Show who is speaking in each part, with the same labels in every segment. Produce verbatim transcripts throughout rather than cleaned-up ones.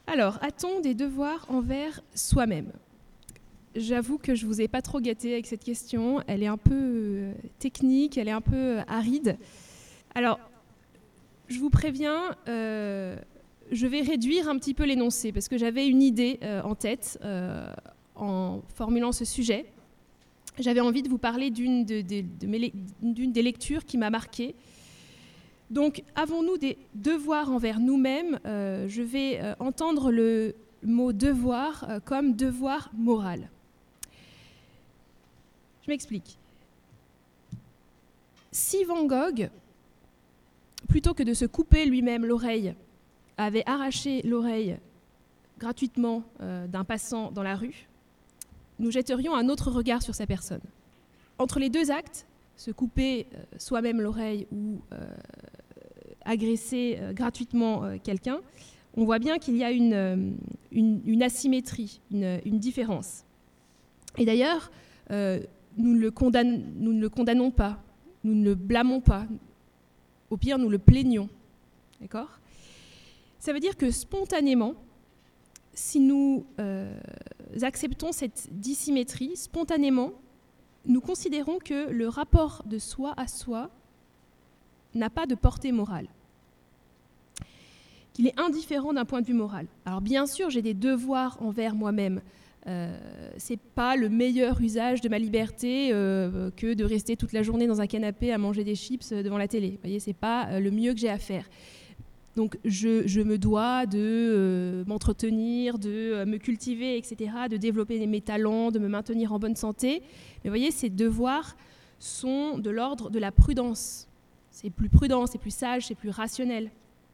Speaker 1: Alors, a-t-on des devoirs envers soi-même ? J'avoue que je ne vous ai pas trop gâté avec cette question. Elle est un peu euh, technique, elle est un peu euh, aride. Alors, je vous préviens, euh, je vais réduire un petit peu l'énoncé parce que j'avais une idée euh, en tête euh, en formulant ce sujet. J'avais envie de vous parler d'une, de, de, de mes, d'une des lectures qui m'a marquée. Donc, avons-nous des devoirs envers nous-mêmes ? euh, Je vais euh, entendre le mot devoir euh, comme devoir moral. Je m'explique. Si Van Gogh, plutôt que de se couper lui-même l'oreille, avait arraché l'oreille gratuitement euh, d'un passant dans la rue, nous jetterions un autre regard sur sa personne. Entre les deux actes, se couper euh, soi-même l'oreille ou euh, agresser euh, gratuitement euh, quelqu'un, on voit bien qu'il y a une, euh, une, une asymétrie, une, une différence. Et d'ailleurs, euh, nous, ne le condamne, nous ne le condamnons pas, nous ne le blâmons pas. Au pire, nous le plaignons. D'accord ? Ça veut dire que spontanément, si nous euh, acceptons cette dissymétrie, spontanément, nous considérons que le rapport de soi à soi n'a pas de portée morale, qu'il est indifférent d'un point de vue moral. Alors bien sûr, j'ai des devoirs envers moi-même. Euh, c'est pas le meilleur usage de ma liberté euh, que de rester toute la journée dans un canapé à manger des chips devant la télé. Vous voyez, c'est pas euh, le mieux que j'ai à faire. Donc je, je me dois de euh, m'entretenir, de euh, me cultiver, et cetera, de développer mes talents, de me maintenir en bonne santé. Mais vous voyez, ces devoirs sont de l'ordre de la prudence. C'est plus prudent, c'est plus sage, c'est plus rationnel.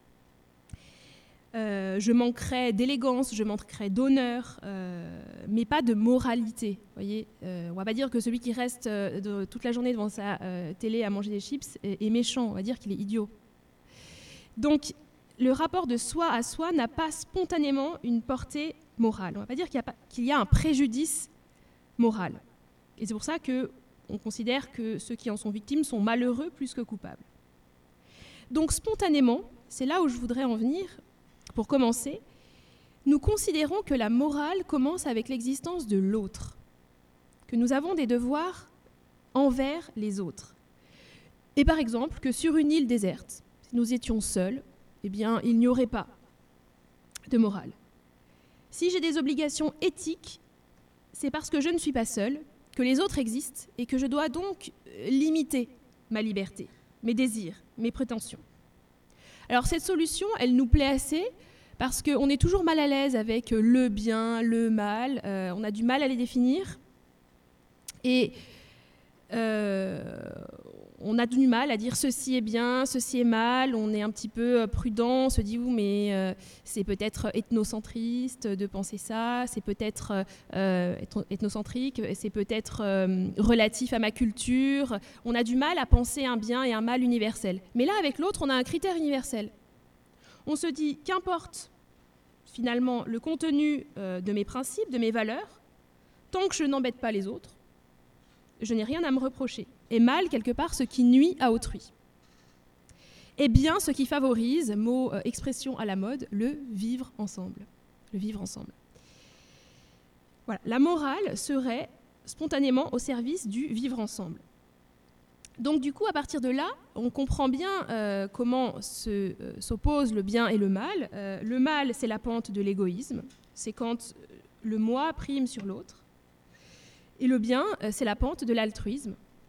Speaker 1: Euh, je manquerai d'élégance, je manquerai d'honneur, euh, mais pas de moralité. Voyez, euh, on ne va pas dire que celui qui reste euh, de, toute la journée devant sa euh, télé à manger des chips est, est méchant, on va dire qu'il est idiot. Donc, le rapport de soi à soi n'a pas spontanément une portée morale. On ne va pas dire qu'il y a, pas, qu'il y a un préjudice moral. Et c'est pour ça qu'on considère que ceux qui en sont victimes sont malheureux plus que coupables. Donc, spontanément, c'est là où je voudrais en venir. Pour commencer, nous considérons que la morale commence avec l'existence de l'autre, que nous avons des devoirs envers les autres. Et par exemple, que sur une île déserte, si nous étions seuls, eh bien, il n'y aurait pas de morale. Si j'ai des obligations éthiques, c'est parce que je ne suis pas seule, que les autres existent et que je dois donc limiter ma liberté, mes désirs, mes prétentions. Alors cette solution, elle nous plaît assez parce qu'on est toujours mal à l'aise avec le bien, le mal, euh, on a du mal à les définir et euh, on a du mal à dire ceci est bien, ceci est mal, on est un petit peu prudent, on se dit oui mais euh, c'est peut-être ethnocentriste de penser ça, c'est peut-être euh, ethnocentrique, c'est peut-être euh, relatif à ma culture, on a du mal à penser un bien et un mal universel. Mais là avec l'autre on a un critère universel. On se dit qu'importe finalement le contenu euh, de mes principes, de mes valeurs, tant que je n'embête pas les autres, je n'ai rien à me reprocher. Et mal, quelque part, ce qui nuit à autrui. Et bien, ce qui favorise, mot, euh, expression à la mode, le vivre ensemble. Le vivre ensemble. Voilà. La morale serait spontanément au service du vivre ensemble. Donc du coup, à partir de là, on comprend bien euh, comment se, euh, s'opposent le bien et le mal. Euh, le mal, c'est la pente de l'égoïsme. C'est quand le moi prime sur l'autre. Et le bien, euh, c'est la pente de l'altruisme.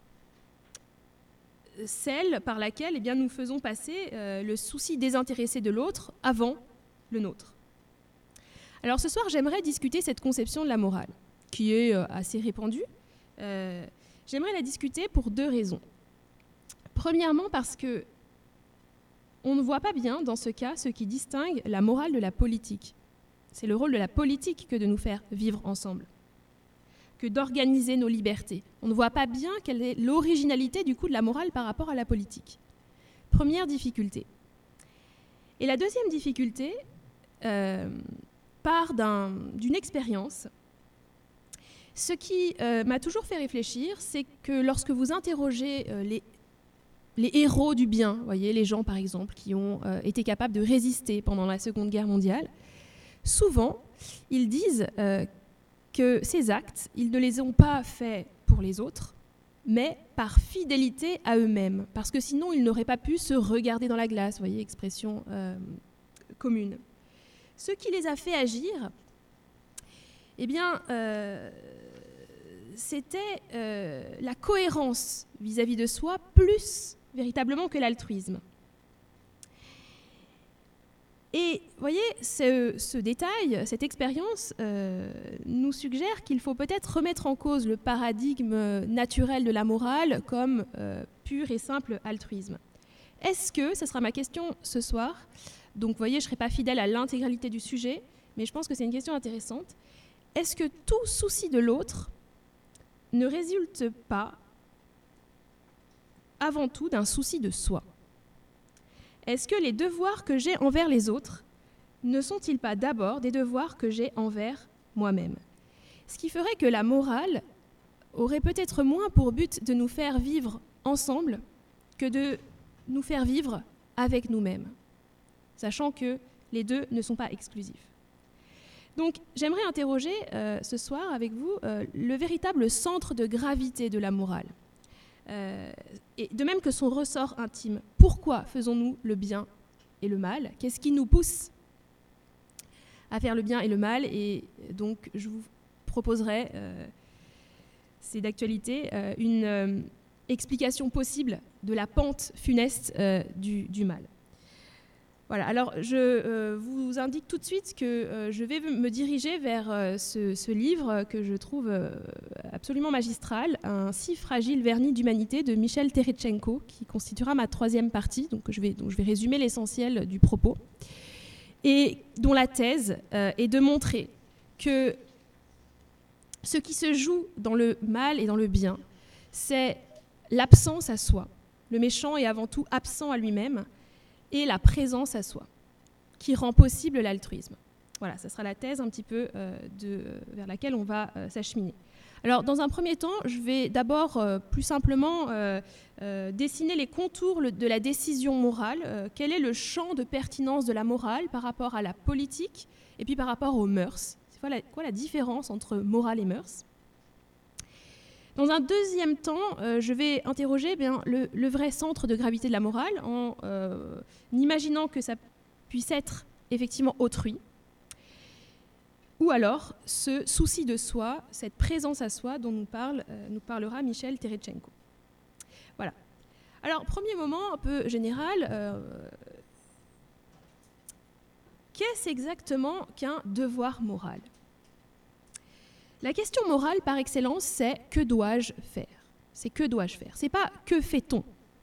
Speaker 1: Celle par laquelle eh bien, nous faisons passer euh, le souci désintéressé de l'autre avant le nôtre. Alors ce soir, j'aimerais discuter cette conception de la morale, qui est euh, assez répandue. Euh, j'aimerais la discuter pour deux raisons. Premièrement, parce que on ne voit pas bien, dans ce cas, ce qui distingue la morale de la politique. C'est le rôle de la politique que de nous faire vivre ensemble, que d'organiser nos libertés. On ne voit pas bien quelle est l'originalité du coup de la morale par rapport à la politique. Première difficulté. Et la deuxième difficulté euh, part d'un, d'une expérience. Ce qui euh, m'a toujours fait réfléchir, c'est que lorsque vous interrogez euh, les, les héros du bien, voyez, les gens par exemple qui ont euh, été capables de résister pendant la Seconde Guerre mondiale, souvent, ils disent euh, que ces actes, ils ne les ont pas faits pour les autres, mais par fidélité à eux-mêmes, parce que sinon, ils n'auraient pas pu se regarder dans la glace, vous voyez, expression euh, commune. Ce qui les a fait agir, eh bien, euh, c'était euh, la cohérence vis-à-vis de soi, plus véritablement que l'altruisme. Et vous voyez, ce, ce détail, cette expérience euh, nous suggère qu'il faut peut-être remettre en cause le paradigme naturel de la morale comme euh, pur et simple altruisme. Est-ce que, ce sera ma question ce soir, donc vous voyez, je ne serai pas fidèle à l'intégralité du sujet, mais je pense que c'est une question intéressante. Est-ce que tout souci de l'autre ne résulte pas avant tout d'un souci de soi ? Est-ce que les devoirs que j'ai envers les autres ne sont-ils pas d'abord des devoirs que j'ai envers moi-même ? Ce qui ferait que la morale aurait peut-être moins pour but de nous faire vivre ensemble que de nous faire vivre avec nous-mêmes, sachant que les deux ne sont pas exclusifs. Donc, j'aimerais interroger euh, ce soir avec vous euh, le véritable centre de gravité de la morale. Euh, et de même que son ressort intime. Pourquoi faisons-nous le bien et le mal ? Qu'est-ce qui nous pousse à faire le bien et le mal ? Et donc, je vous proposerai, euh, c'est d'actualité, euh, une euh, explication possible de la pente funeste euh, du, du mal. Voilà, alors je euh, vous indique tout de suite que euh, je vais me diriger vers euh, ce, ce livre que je trouve euh, absolument magistral, Un si fragile vernis d'humanité de Michel Terechtchenko, qui constituera ma troisième partie, donc je vais, donc je vais résumer l'essentiel du propos, et dont la thèse euh, est de montrer que ce qui se joue dans le mal et dans le bien, c'est l'absence à soi. Le méchant est avant tout absent à lui-même, et la présence à soi, qui rend possible l'altruisme. Voilà, ça sera la thèse un petit peu euh, de, vers laquelle on va euh, s'acheminer. Alors, dans un premier temps, je vais d'abord euh, plus simplement euh, euh, dessiner les contours de la décision morale. Euh, quel est le champ de pertinence de la morale par rapport à la politique et puis par rapport aux mœurs ? C'est quoi la, quoi la différence entre morale et mœurs ? Dans un deuxième temps, euh, je vais interroger eh bien, le, le vrai centre de gravité de la morale en euh, imaginant que ça puisse être effectivement autrui, ou alors ce souci de soi, cette présence à soi dont nous, parle, euh, nous parlera Michel Terechtchenko. Voilà. Alors, premier moment un peu général, euh, qu'est-ce exactement qu'un devoir moral ? La question morale par excellence, c'est que dois-je faire ? C'est que dois-je faire ? C'est pas que fait-on ?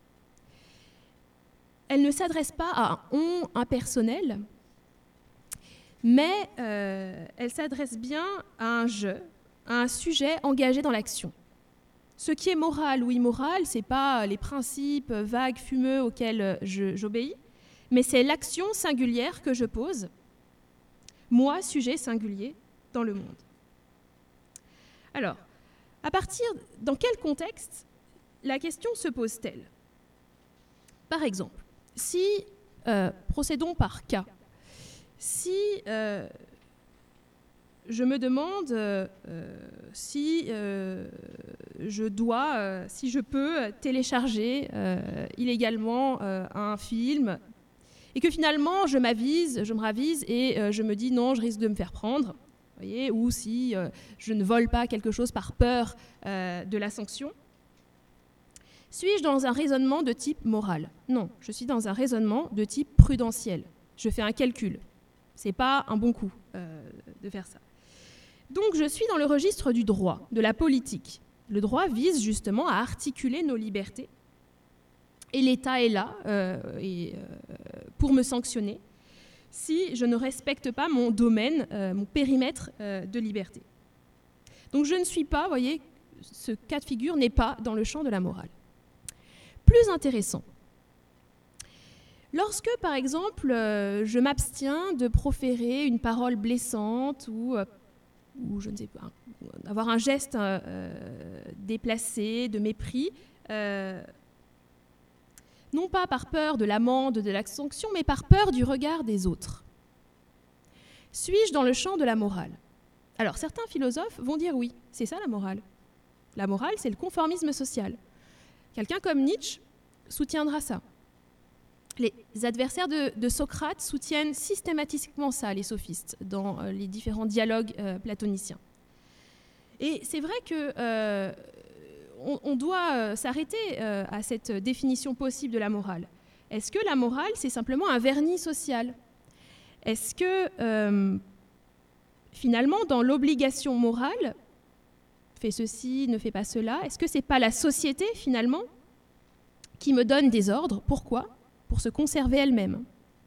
Speaker 1: Elle ne s'adresse pas à un on impersonnel, mais euh, elle s'adresse bien à un je, à un sujet engagé dans l'action. Ce qui est moral ou immoral, c'est pas les principes vagues, fumeux auxquels je, j'obéis, mais c'est l'action singulière que je pose, moi, sujet singulier, dans le monde. Alors, à partir, dans quel contexte la question se pose-t-elle ? Par exemple, si, euh, procédons par cas, si euh, je me demande euh, si euh, je dois, euh, si je peux télécharger euh, illégalement euh, un film, et que finalement je m'avise, je me ravise et euh, je me dis non, je risque de me faire prendre. Voyez, ou si euh, je ne vole pas quelque chose par peur euh, de la sanction. Suis-je dans un raisonnement de type moral ? Non, je suis dans un raisonnement de type prudentiel. Je fais un calcul. Ce n'est pas un bon coup euh, de faire ça. Donc je suis dans le registre du droit, de la politique. Le droit vise justement à articuler nos libertés. Et l'État est là euh, et, euh, pour me sanctionner si je ne respecte pas mon domaine, euh, mon périmètre euh, de liberté. Donc je ne suis pas, vous voyez, ce cas de figure n'est pas dans le champ de la morale. Plus intéressant, lorsque, par exemple, euh, je m'abstiens de proférer une parole blessante ou, euh, ou je ne sais pas, avoir un geste euh, déplacé, de mépris, euh, non pas par peur de l'amende, de la sanction, mais par peur du regard des autres. Suis-je dans le champ de la morale? Alors, certains philosophes vont dire oui, c'est ça la morale. La morale, c'est le conformisme social. Quelqu'un comme Nietzsche soutiendra ça. Les adversaires de, de Socrate soutiennent systématiquement ça, les sophistes, dans euh, les différents dialogues euh, platoniciens. Et c'est vrai que euh, on, on doit euh, s'arrêter euh, à cette définition possible de la morale. Est-ce que la morale, c'est simplement un vernis social? Est-ce que, euh, finalement, dans l'obligation morale, fais ceci, ne fais pas cela, est-ce que c'est pas la société, finalement, qui me donne des ordres? Pourquoi? Pour se conserver elle-même.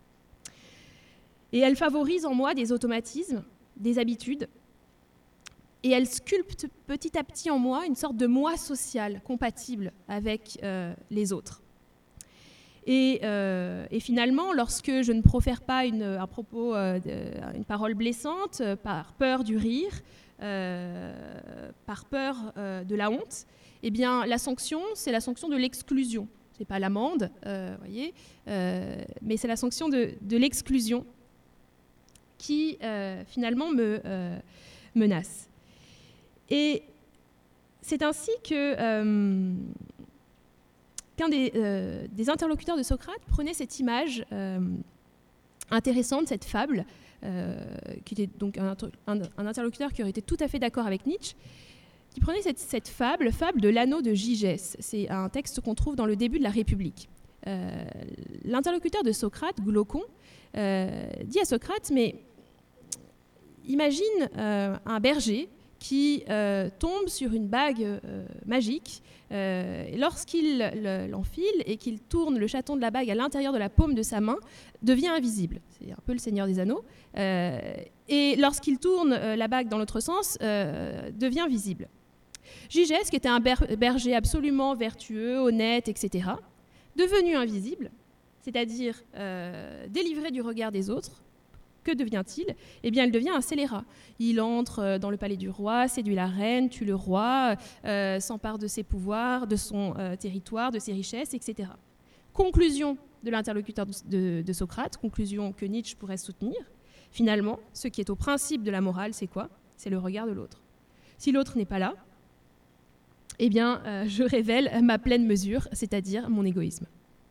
Speaker 1: Et elle favorise en moi des automatismes, des habitudes, et elle sculpte petit à petit en moi une sorte de moi social compatible avec euh, les autres. Et, euh, et finalement, lorsque je ne profère pas une, un propos, euh, de, une parole blessante, euh, par peur du rire, euh, par peur euh, de la honte, eh bien, la sanction, c'est la sanction de l'exclusion. Ce n'est pas l'amende, euh, voyez, euh, mais c'est la sanction de, de l'exclusion qui, euh, finalement, me euh, menace. Et c'est ainsi que, euh, qu'un des, euh, des interlocuteurs de Socrate prenait cette image euh, intéressante, cette fable, euh, qui était donc un, un, un interlocuteur qui aurait été tout à fait d'accord avec Nietzsche, qui prenait cette, cette fable, fable de l'anneau de Gygès. C'est un texte qu'on trouve dans le début de la République. Euh, l'interlocuteur de Socrate, Glaucon, euh, dit à Socrate, mais imagine euh, un berger qui euh, tombe sur une bague euh, magique, euh, et lorsqu'il l'enfile et qu'il tourne le chaton de la bague à l'intérieur de la paume de sa main, devient invisible. C'est un peu le Seigneur des Anneaux. Euh, et lorsqu'il tourne euh, la bague dans l'autre sens, euh, devient visible. Gygès, qui était un ber- berger absolument vertueux, honnête, et cetera, devenu invisible, c'est-à-dire euh, délivré du regard des autres, que devient-il? Eh bien, il devient un scélérat. Il entre dans le palais du roi, séduit la reine, tue le roi, euh, s'empare de ses pouvoirs, de son euh, territoire, de ses richesses, et cetera. Conclusion de l'interlocuteur de, de, de Socrate, conclusion que Nietzsche pourrait soutenir. Finalement, ce qui est au principe de la morale, c'est quoi? C'est le regard de l'autre. Si l'autre n'est pas là, eh bien, euh, je révèle ma pleine mesure, c'est-à-dire mon égoïsme.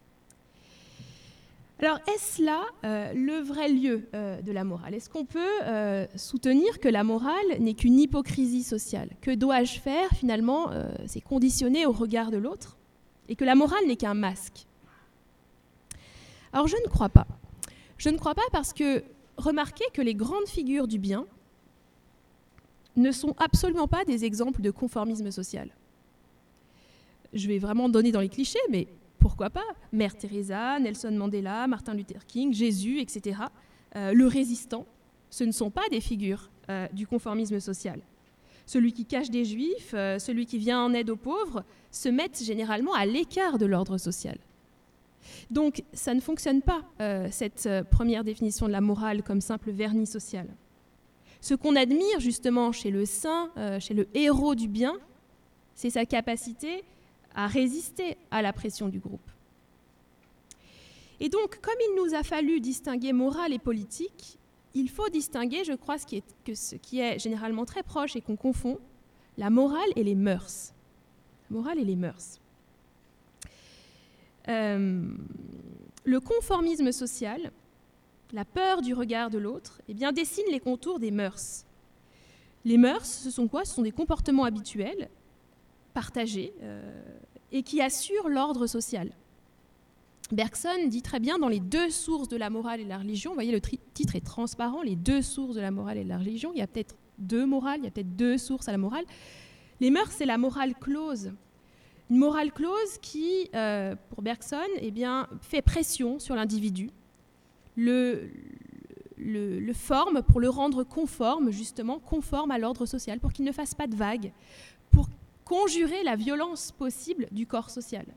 Speaker 1: Alors, est-ce là euh, le vrai lieu euh, de la morale? Est-ce qu'on peut euh, soutenir que la morale n'est qu'une hypocrisie sociale? Que dois-je faire, finalement? euh, C'est conditionné au regard de l'autre, et que la morale n'est qu'un masque. Alors, je ne crois pas. Je ne crois pas parce que, remarquez que les grandes figures du bien ne sont absolument pas des exemples de conformisme social. Je vais vraiment donner dans les clichés, mais pourquoi pas? Mère Teresa, Nelson Mandela, Martin Luther King, Jésus, et cetera. Euh, le résistant, ce ne sont pas des figures euh, du conformisme social. Celui qui cache des juifs, euh, celui qui vient en aide aux pauvres, se mettent généralement à l'écart de l'ordre social. Donc, ça ne fonctionne pas, euh, cette euh, première définition de la morale comme simple vernis social. Ce qu'on admire justement chez le saint, euh, chez le héros du bien, c'est sa capacité à résister à la pression du groupe. Et donc, comme il nous a fallu distinguer morale et politique, il faut distinguer, je crois, ce qui est, que ce qui est généralement très proche et qu'on confond, la morale et les mœurs. La morale et les mœurs. Euh, le conformisme social, la peur du regard de l'autre, eh bien, dessine les contours des mœurs. Les mœurs, ce sont quoi? Ce sont des comportements habituels, partagés, euh, et qui assurent l'ordre social. Bergson dit très bien dans les deux sources de la morale et de la religion, vous voyez le tri- titre est transparent, les deux sources de la morale et de la religion, il y a peut-être deux morales, il y a peut-être deux sources à la morale. Les mœurs, c'est la morale close. Une morale close qui, euh, pour Bergson, eh bien, fait pression sur l'individu, le, le, le forme pour le rendre conforme, justement, conforme à l'ordre social, pour qu'il ne fasse pas de vagues, pour conjurer la violence possible du corps social.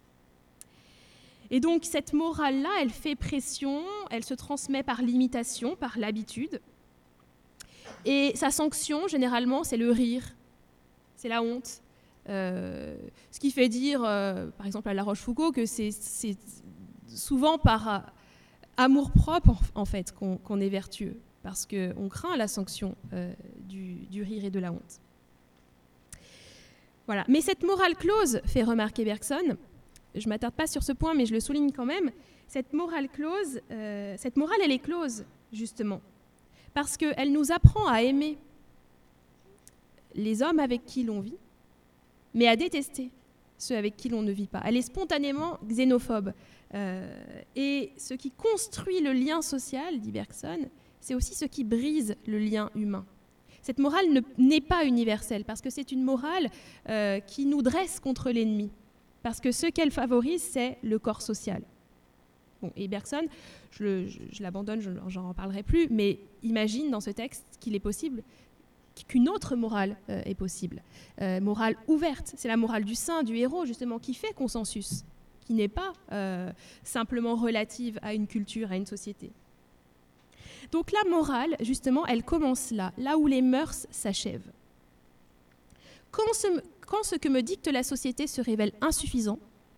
Speaker 1: Et donc, cette morale-là, elle fait pression, elle se transmet par l'imitation, par l'habitude. Et sa sanction, généralement, c'est le rire, c'est la honte. Euh, ce qui fait dire, euh, par exemple, à La Rochefoucauld, que c'est, c'est souvent par euh, amour-propre, en, en fait, qu'on, qu'on est vertueux. parce qu'on craint la sanction euh, du, du rire et de la honte. Voilà. Mais cette morale clause, fait remarquer Bergson, je ne m'attarde pas sur ce point, mais je le souligne quand même, cette morale clause, euh, cette morale, elle est close, justement, parce qu'elle nous apprend à aimer les hommes avec qui l'on vit, mais à détester ceux avec qui l'on ne vit pas. Elle est spontanément xénophobe. Euh, et ce qui construit le lien social, dit Bergson, c'est aussi ce qui brise le lien humain. Cette morale ne, n'est pas universelle, parce que c'est une morale euh, qui nous dresse contre l'ennemi, parce que ce qu'elle favorise, c'est le corps social. Bon, et Bergson, je, le, je, je l'abandonne, je n'en parlerai plus, mais imagine dans ce texte qu'il est possible qu'une autre morale euh, est possible. Euh, morale ouverte, c'est la morale du saint, du héros, justement, qui fait consensus, qui n'est pas euh, simplement relative à une culture, à une société. Donc la morale, justement, elle commence là, là où les mœurs s'achèvent. Quand ce, quand ce que me dicte la société se révèle insuffisant,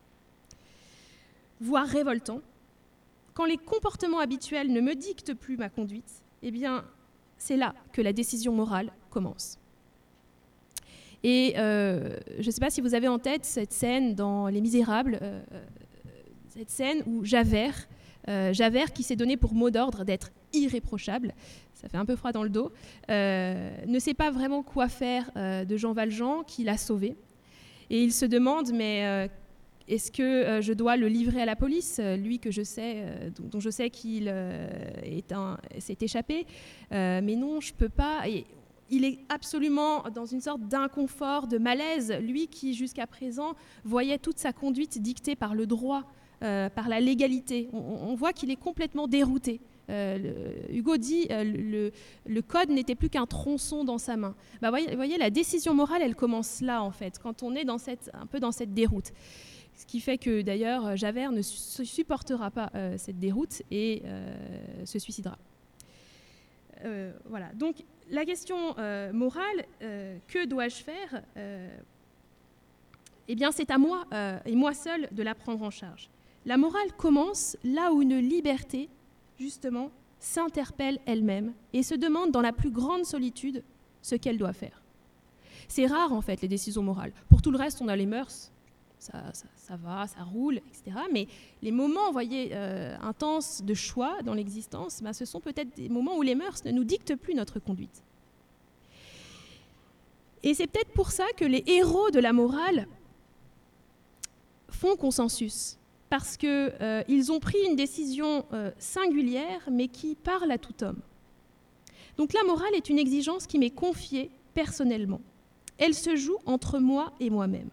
Speaker 1: voire révoltant, quand les comportements habituels ne me dictent plus ma conduite, eh bien, c'est là que la décision morale commence. Et euh, je ne sais pas si vous avez en tête cette scène dans Les Misérables, euh, cette scène où Javert, euh, Javert qui s'est donné pour mot d'ordre d'être irréprochable, ça fait un peu froid dans le dos, euh, ne sait pas vraiment quoi faire euh, de Jean Valjean qui l'a sauvé. Et il se demande, mais euh, est-ce que euh, je dois le livrer à la police, lui que je sais, euh, dont, dont je sais qu'il euh, est un, s'est échappé, euh, mais non, je ne peux pas. Et il est absolument dans une sorte d'inconfort, de malaise, lui qui jusqu'à présent voyait toute sa conduite dictée par le droit, euh, par la légalité. On, on voit qu'il est complètement dérouté. Euh, le, Hugo dit euh, le, le code n'était plus qu'un tronçon dans sa main. Bah, voyez, voyez, la décision morale, elle commence là en fait, quand on est dans cette, un peu dans cette déroute. Ce qui fait que d'ailleurs Javert ne su- supportera pas euh, cette déroute et euh, se suicidera. Euh, voilà. Donc la question euh, morale, euh, que dois-je faire euh, Eh bien, c'est à moi euh, et moi seul de la prendre en charge. La morale commence là où une liberté, justement, s'interpelle elle-même et se demande dans la plus grande solitude ce qu'elle doit faire. C'est rare, en fait, les décisions morales. Pour tout le reste, on a les mœurs, ça, ça, ça va, ça roule, et cetera. Mais les moments, vous voyez, euh, intenses de choix dans l'existence, ben, ce sont peut-être des moments où les mœurs ne nous dictent plus notre conduite. Et c'est peut-être pour ça que les héros de la morale font consensus. Parce qu'ils euh, ont pris une décision euh, singulière, mais qui parle à tout homme. Donc la morale est une exigence qui m'est confiée personnellement. Elle se joue entre moi et moi-même.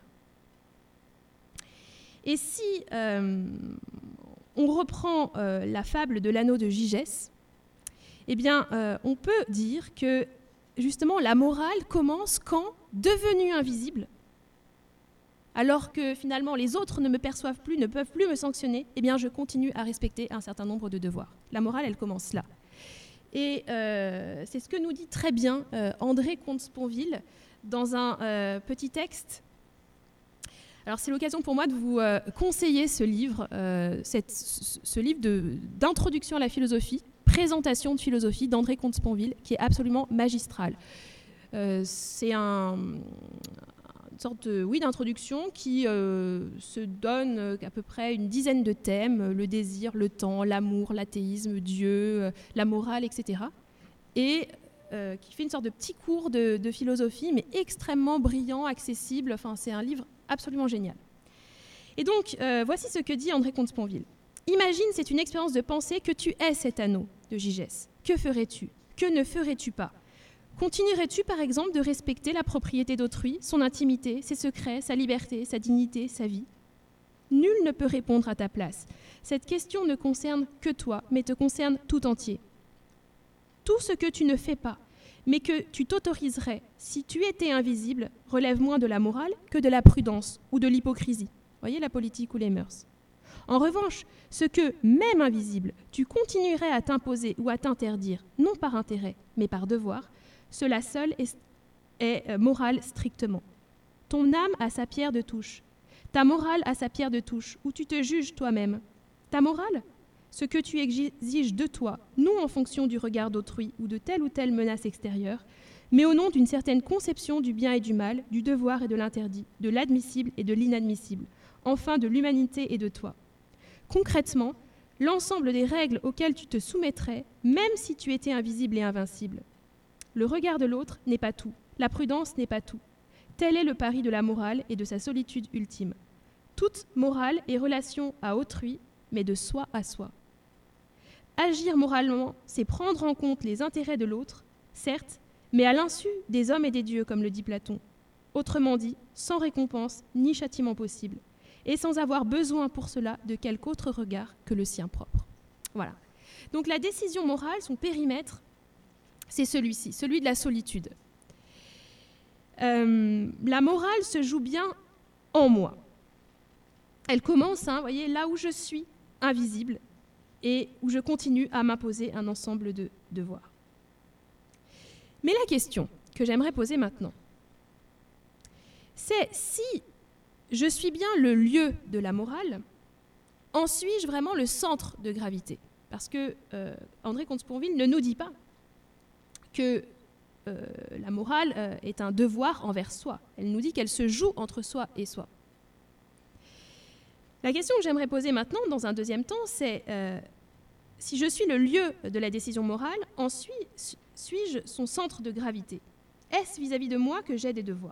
Speaker 1: Et si euh, on reprend euh, la fable de l'anneau de Gigès, eh bien, euh, on peut dire que, justement, la morale commence quand, devenue invisible, alors que finalement les autres ne me perçoivent plus, ne peuvent plus me sanctionner, eh bien je continue à respecter un certain nombre de devoirs. La morale, elle commence là. Et euh, c'est ce que nous dit très bien euh, André Comte-Sponville dans un euh, petit texte. Alors c'est l'occasion pour moi de vous euh, conseiller ce livre, euh, cette, ce livre de, d'introduction à la philosophie, présentation de philosophie d'André Comte-Sponville, qui est absolument magistral. Euh, c'est un... sorte de, oui, d'introduction qui euh, se donne euh, à peu près une dizaine de thèmes, euh, le désir, le temps, l'amour, l'athéisme, Dieu, euh, la morale, et cetera. Et euh, qui fait une sorte de petit cours de, de philosophie, mais extrêmement brillant, accessible. Enfin, c'est un livre absolument génial. Et donc, euh, voici ce que dit André Comte-Sponville. « Imagine, c'est une expérience de pensée que tu es cet anneau de Gigès. Que ferais-tu ? Que ne ferais-tu pas ? Continuerais-tu, par exemple, de respecter la propriété d'autrui, son intimité, ses secrets, sa liberté, sa dignité, sa vie ? Nul ne peut répondre à ta place. Cette question ne concerne que toi, mais te concerne tout entier. Tout ce que tu ne fais pas, mais que tu t'autoriserais, si tu étais invisible, relève moins de la morale que de la prudence ou de l'hypocrisie. Voyez la politique ou les mœurs. En revanche, ce que, même invisible, tu continuerais à t'imposer ou à t'interdire, non par intérêt, mais par devoir, cela seul est, est euh, morale strictement. Ton âme a sa pierre de touche. Ta morale a sa pierre de touche, où tu te juges toi-même. Ta morale ? ce que tu exiges de toi, non en fonction du regard d'autrui ou de telle ou telle menace extérieure, mais au nom d'une certaine conception du bien et du mal, du devoir et de l'interdit, de l'admissible et de l'inadmissible, enfin de l'humanité et de toi. Concrètement, l'ensemble des règles auxquelles tu te soumettrais, même si tu étais invisible et invincible. Le regard de l'autre n'est pas tout, la prudence n'est pas tout. Tel est le pari de la morale et de sa solitude ultime. Toute morale est relation à autrui, mais de soi à soi. Agir moralement, c'est prendre en compte les intérêts de l'autre, certes, mais à l'insu des hommes et des dieux, comme le dit Platon. Autrement dit, sans récompense ni châtiment possible, et sans avoir besoin pour cela de quelque autre regard que le sien propre. Voilà. Donc la décision morale, son périmètre, c'est celui-ci, celui de la solitude. Euh, la morale se joue bien en moi. Elle commence, hein, voyez, là où je suis invisible et où je continue à m'imposer un ensemble de devoirs. Mais la question que j'aimerais poser maintenant, c'est si je suis bien le lieu de la morale, en suis-je vraiment le centre de gravité ? Parce que euh, André Comte-Sponville ne nous dit pas que euh, la morale euh, est un devoir envers soi. Elle nous dit qu'elle se joue entre soi et soi. La question que j'aimerais poser maintenant, dans un deuxième temps, c'est euh, si je suis le lieu de la décision morale, en suis, suis-je son centre de gravité ? Est-ce vis-à-vis de moi que j'ai des devoirs ?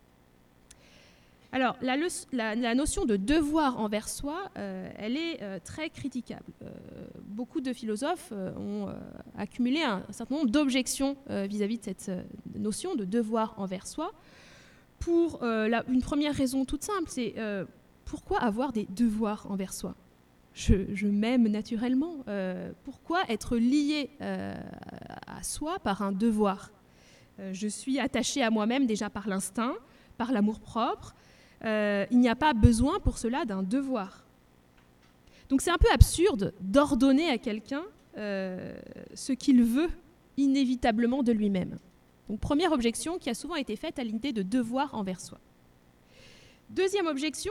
Speaker 1: Alors, la, la, la notion de devoir envers soi, euh, elle est euh, très critiquable. Euh, beaucoup de philosophes euh, ont euh, accumulé un, un certain nombre d'objections euh, vis-à-vis de cette euh, notion de devoir envers soi. Pour euh, la, une première raison toute simple, c'est euh, pourquoi avoir des devoirs envers soi ? Je, je m'aime naturellement. Euh, pourquoi être lié euh, à soi par un devoir ? euh, Je suis attachée à moi-même déjà par l'instinct, par l'amour-propre. Euh, il n'y a pas besoin pour cela d'un devoir. Donc c'est un peu absurde d'ordonner à quelqu'un euh, ce qu'il veut inévitablement de lui-même. Donc première objection qui a souvent été faite à l'idée de devoir envers soi. Deuxième objection,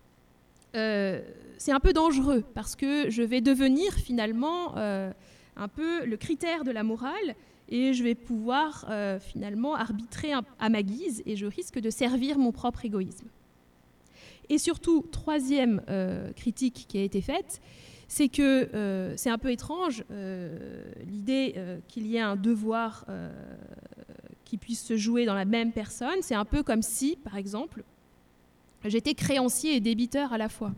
Speaker 1: euh, c'est un peu dangereux parce que je vais devenir finalement euh, un peu le critère de la morale et je vais pouvoir euh, finalement arbitrer un, à ma guise et je risque de servir mon propre égoïsme. Et surtout, troisième euh, critique qui a été faite, c'est que euh, c'est un peu étrange euh, l'idée euh, qu'il y ait un devoir euh, qui puisse se jouer dans la même personne. C'est un peu comme si, par exemple, j'étais créancier et débiteur à la fois.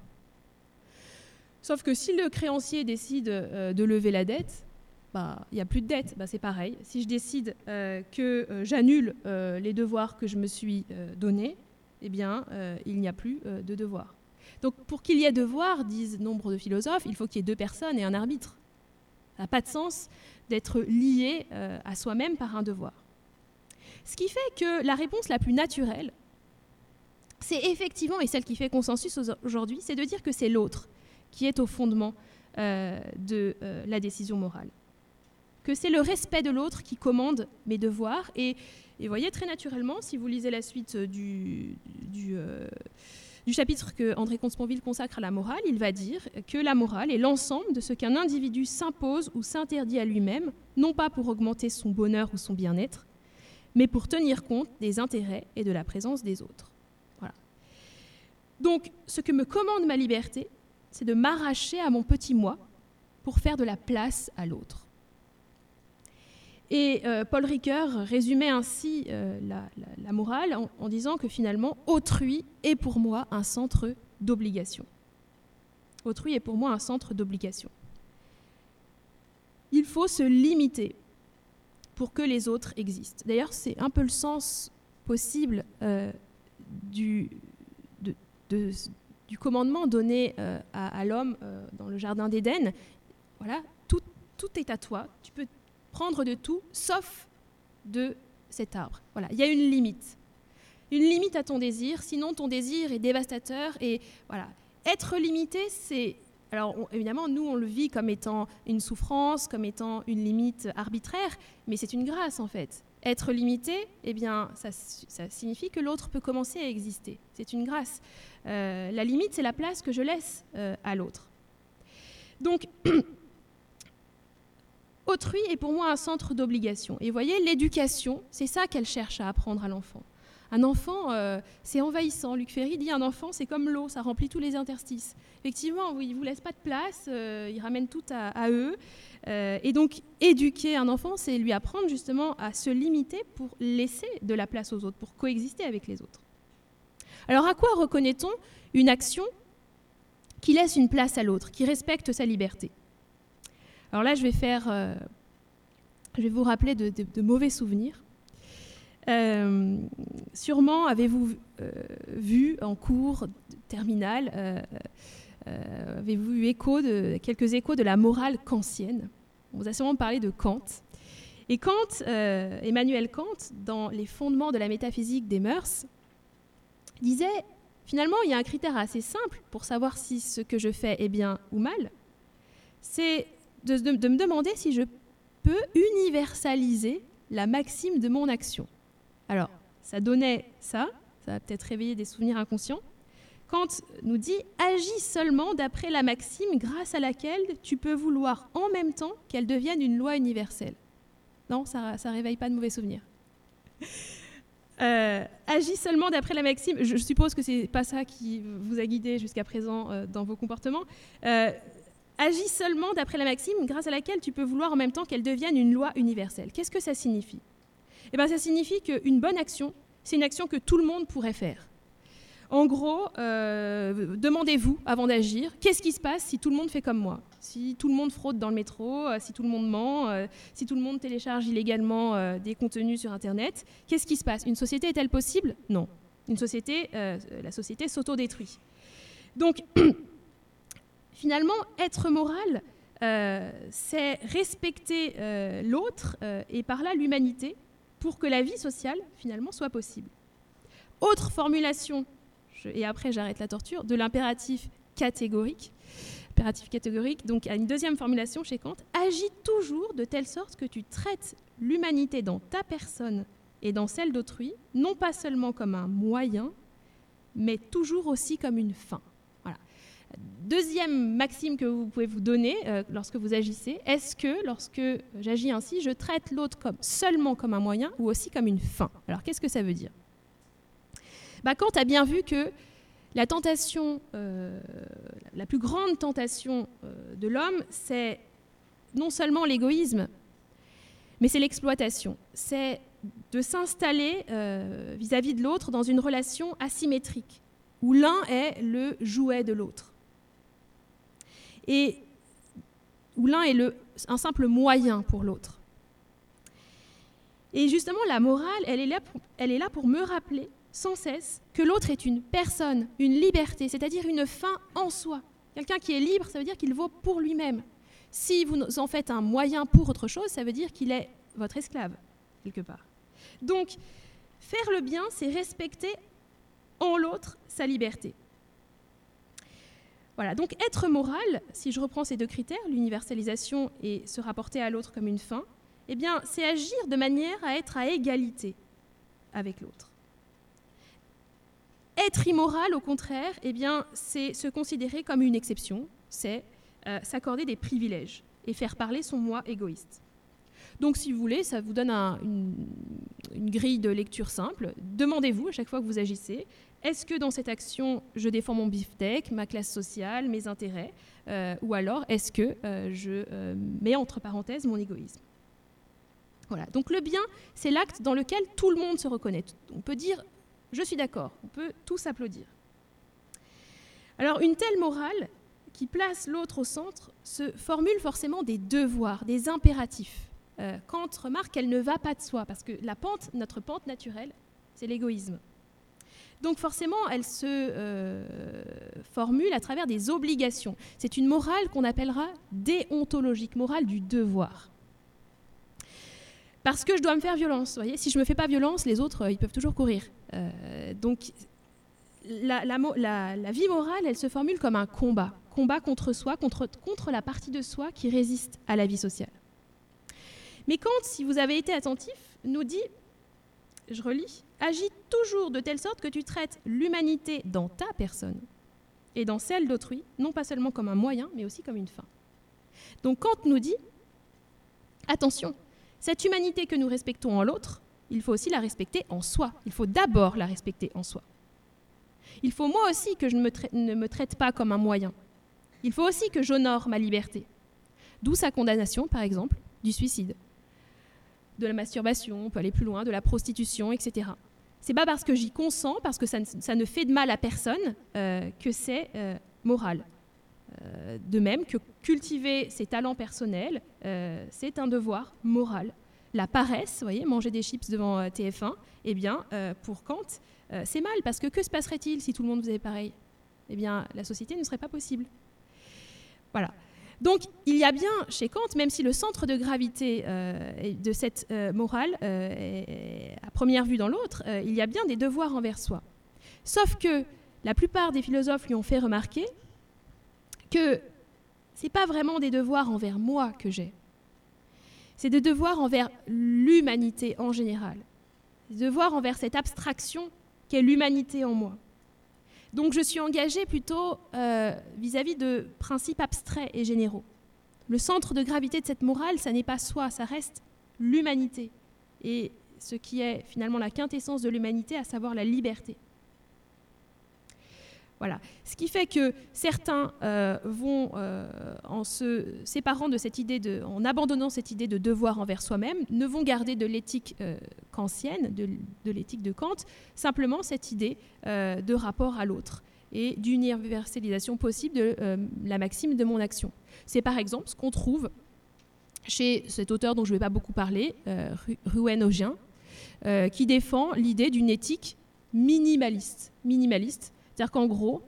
Speaker 1: Sauf que si le créancier décide euh, de lever la dette, bah, il n'y a plus de dette, bah, c'est pareil. Si je décide euh, que euh, j'annule euh, les devoirs que je me suis euh, donnés, eh bien, euh, il n'y a plus euh, de devoir. Donc, pour qu'il y ait devoir, disent nombre de philosophes, il faut qu'il y ait deux personnes et un arbitre. Ça n'a pas de sens d'être lié euh, à soi-même par un devoir. Ce qui fait que la réponse la plus naturelle, c'est effectivement, et celle qui fait consensus aujourd'hui, c'est de dire que c'est l'autre qui est au fondement euh, de euh, la décision morale. Que c'est le respect de l'autre qui commande mes devoirs. Et, et vous voyez, très naturellement, si vous lisez la suite du, du, euh, du chapitre que André Comte-Sponville consacre à la morale, il va dire que la morale est l'ensemble de ce qu'un individu s'impose ou s'interdit à lui-même, non pas pour augmenter son bonheur ou son bien-être, mais pour tenir compte des intérêts et de la présence des autres. Voilà. Donc, ce que me commande ma liberté, c'est de m'arracher à mon petit moi pour faire de la place à l'autre. Et euh, Paul Ricoeur résumait ainsi euh, la, la, la morale en, en disant que finalement, autrui est pour moi un centre d'obligation. Autrui est pour moi un centre d'obligation. Il faut se limiter pour que les autres existent. D'ailleurs, c'est un peu le sens possible euh, du, de, de, du commandement donné euh, à, à l'homme euh, dans le jardin d'Éden. Voilà, tout, tout est à toi, tu peux prendre de tout, sauf de cet arbre. Voilà, il y a une limite. Une limite à ton désir, sinon ton désir est dévastateur. Et voilà, être limité, c'est... Alors on, évidemment, nous, on le vit comme étant une souffrance, comme étant une limite arbitraire, mais c'est une grâce, en fait. Être limité, eh bien, ça, ça signifie que l'autre peut commencer à exister. C'est une grâce. Euh, la limite, c'est la place que je laisse euh, à l'autre. Donc, autrui est pour moi un centre d'obligation. Et vous voyez, l'éducation, c'est ça qu'elle cherche à apprendre à l'enfant. Un enfant, euh, c'est envahissant. Luc Ferry dit un enfant, c'est comme l'eau, ça remplit tous les interstices. Effectivement, oui, ils ne vous laissent pas de place, euh, ils ramènent tout à, à eux. Euh, et donc, éduquer un enfant, c'est lui apprendre justement à se limiter pour laisser de la place aux autres, pour coexister avec les autres. Alors, à quoi reconnaît-on une action qui laisse une place à l'autre, qui respecte sa liberté? Alors là, je vais faire, euh, je vais vous rappeler de, de, de mauvais souvenirs. Euh, sûrement avez-vous euh, vu en cours terminal, euh, euh, avez-vous eu écho de, quelques échos de la morale kantienne. On vous a sûrement parlé de Kant. Et Kant, euh, Emmanuel Kant, dans les fondements de la métaphysique des mœurs, disait, finalement, il y a un critère assez simple pour savoir si ce que je fais est bien ou mal, c'est de, de, de me demander si je peux universaliser la maxime de mon action. Alors, ça donnait ça, ça va peut-être réveiller des souvenirs inconscients. Kant nous dit « Agis seulement d'après la maxime grâce à laquelle tu peux vouloir en même temps qu'elle devienne une loi universelle. » Non, ça ne réveille pas de mauvais souvenirs. Euh, agis seulement d'après la maxime, je, je suppose que ce n'est pas ça qui vous a guidé jusqu'à présent euh, dans vos comportements. Euh, agis seulement d'après la maxime grâce à laquelle tu peux vouloir en même temps qu'elle devienne une loi universelle. Qu'est-ce que ça signifie ? Eh bien, ça signifie qu'une bonne action, c'est une action que tout le monde pourrait faire. En gros, euh, demandez-vous avant d'agir, qu'est-ce qui se passe si tout le monde fait comme moi ? Si tout le monde fraude dans le métro, euh, si tout le monde ment, euh, si tout le monde télécharge illégalement euh, des contenus sur Internet, qu'est-ce qui se passe ? Une société est-elle possible ? Non. Une société, euh, la société s'autodétruit. Donc, finalement, être moral, euh, c'est respecter euh, l'autre euh, et par là l'humanité pour que la vie sociale, finalement, soit possible. Autre formulation, je, et après j'arrête la torture, de l'impératif catégorique. Impératif catégorique, donc à une deuxième formulation chez Kant, agis toujours de telle sorte que tu traites l'humanité dans ta personne et dans celle d'autrui, non pas seulement comme un moyen, mais toujours aussi comme une fin. Voilà. Deuxième maxime que vous pouvez vous donner euh, lorsque vous agissez, est-ce que lorsque j'agis ainsi, je traite l'autre comme, seulement comme un moyen ou aussi comme une fin ? Alors qu'est-ce que ça veut dire ? Bah, Kant a bien vu que la tentation, euh, la plus grande tentation euh, de l'homme, c'est non seulement l'égoïsme, mais c'est l'exploitation. C'est de s'installer euh, vis-à-vis de l'autre dans une relation asymétrique, où l'un est le jouet de l'autre. Et où l'un est le, un simple moyen pour l'autre. Et justement, la morale, elle est là pour, elle est là pour me rappeler sans cesse que l'autre est une personne, une liberté, c'est-à-dire une fin en soi. Quelqu'un qui est libre, ça veut dire qu'il vaut pour lui-même. Si vous en faites un moyen pour autre chose, ça veut dire qu'il est votre esclave, quelque part. Donc, faire le bien, c'est respecter en l'autre sa liberté. Voilà, donc être moral, si je reprends ces deux critères, l'universalisation et se rapporter à l'autre comme une fin, eh bien, c'est agir de manière à être à égalité avec l'autre. Être immoral, au contraire, eh bien, c'est se considérer comme une exception, c'est euh, s'accorder des privilèges et faire parler son moi égoïste. Donc, si vous voulez, ça vous donne un, une, une grille de lecture simple. Demandez-vous à chaque fois que vous agissez, est-ce que dans cette action, je défends mon beefsteak, ma classe sociale, mes intérêts, euh, ou alors est-ce que euh, je euh, mets entre parenthèses mon égoïsme ? Voilà. Donc, le bien, c'est l'acte dans lequel tout le monde se reconnaît. On peut dire je suis d'accord, on peut tous applaudir. Alors, une telle morale qui place l'autre au centre se formule forcément des devoirs, des impératifs. Euh, Kant remarque qu'elle ne va pas de soi, parce que la pente, notre pente naturelle, c'est l'égoïsme. Donc forcément, elle se euh, formule à travers des obligations. C'est une morale qu'on appellera déontologique, morale du devoir. Parce que je dois me faire violence, vous voyez, si je ne me fais pas violence, les autres, ils peuvent toujours courir. Euh, donc, la, la, la, la vie morale, elle se formule comme un combat. Combat contre soi, contre, contre la partie de soi qui résiste à la vie sociale. Mais Kant, si vous avez été attentif, nous dit, je relis, « Agis toujours de telle sorte que tu traites l'humanité dans ta personne et dans celle d'autrui, non pas seulement comme un moyen, mais aussi comme une fin. » Donc Kant nous dit, attention, cette humanité que nous respectons en l'autre, il faut aussi la respecter en soi. Il faut d'abord la respecter en soi. Il faut moi aussi que je ne me, tra- ne me traite pas comme un moyen. Il faut aussi que j'honore ma liberté. D'où sa condamnation, par exemple, du suicide, de la masturbation, on peut aller plus loin, de la prostitution, et cetera. C'est pas parce que j'y consens, parce que ça ne, ça ne fait de mal à personne, euh, que c'est euh, moral. Euh, de même que cultiver ses talents personnels, euh, c'est un devoir moral. La paresse, vous voyez, manger des chips devant euh, T F un, eh bien, euh, pour Kant, euh, c'est mal, parce que que se passerait-il si tout le monde faisait pareil ? Eh bien, la société ne serait pas possible. Voilà. Donc, il y a bien chez Kant, même si le centre de gravité euh, de cette euh, morale euh, est à première vue dans l'autre, euh, il y a bien des devoirs envers soi. Sauf que la plupart des philosophes lui ont fait remarquer que ce n'est pas vraiment des devoirs envers moi que j'ai. C'est des devoirs envers l'humanité en général. Des devoirs envers cette abstraction qu'est l'humanité en moi. Donc je suis engagée plutôt euh, vis-à-vis de principes abstraits et généraux. Le centre de gravité de cette morale, ça n'est pas soi, ça reste l'humanité. Et ce qui est finalement la quintessence de l'humanité, à savoir la liberté. Voilà. Ce qui fait que certains euh, vont, euh, en se séparant de cette idée, de, en abandonnant cette idée de devoir envers soi-même, ne vont garder de l'éthique euh, kantienne, de, de l'éthique de Kant, simplement cette idée euh, de rapport à l'autre et d'universalisation possible de euh, la maxime de mon action. C'est par exemple ce qu'on trouve chez cet auteur dont je ne vais pas beaucoup parler, euh, Ruyen-Augien, euh, qui défend l'idée d'une éthique minimaliste. minimaliste C'est-à-dire qu'en gros,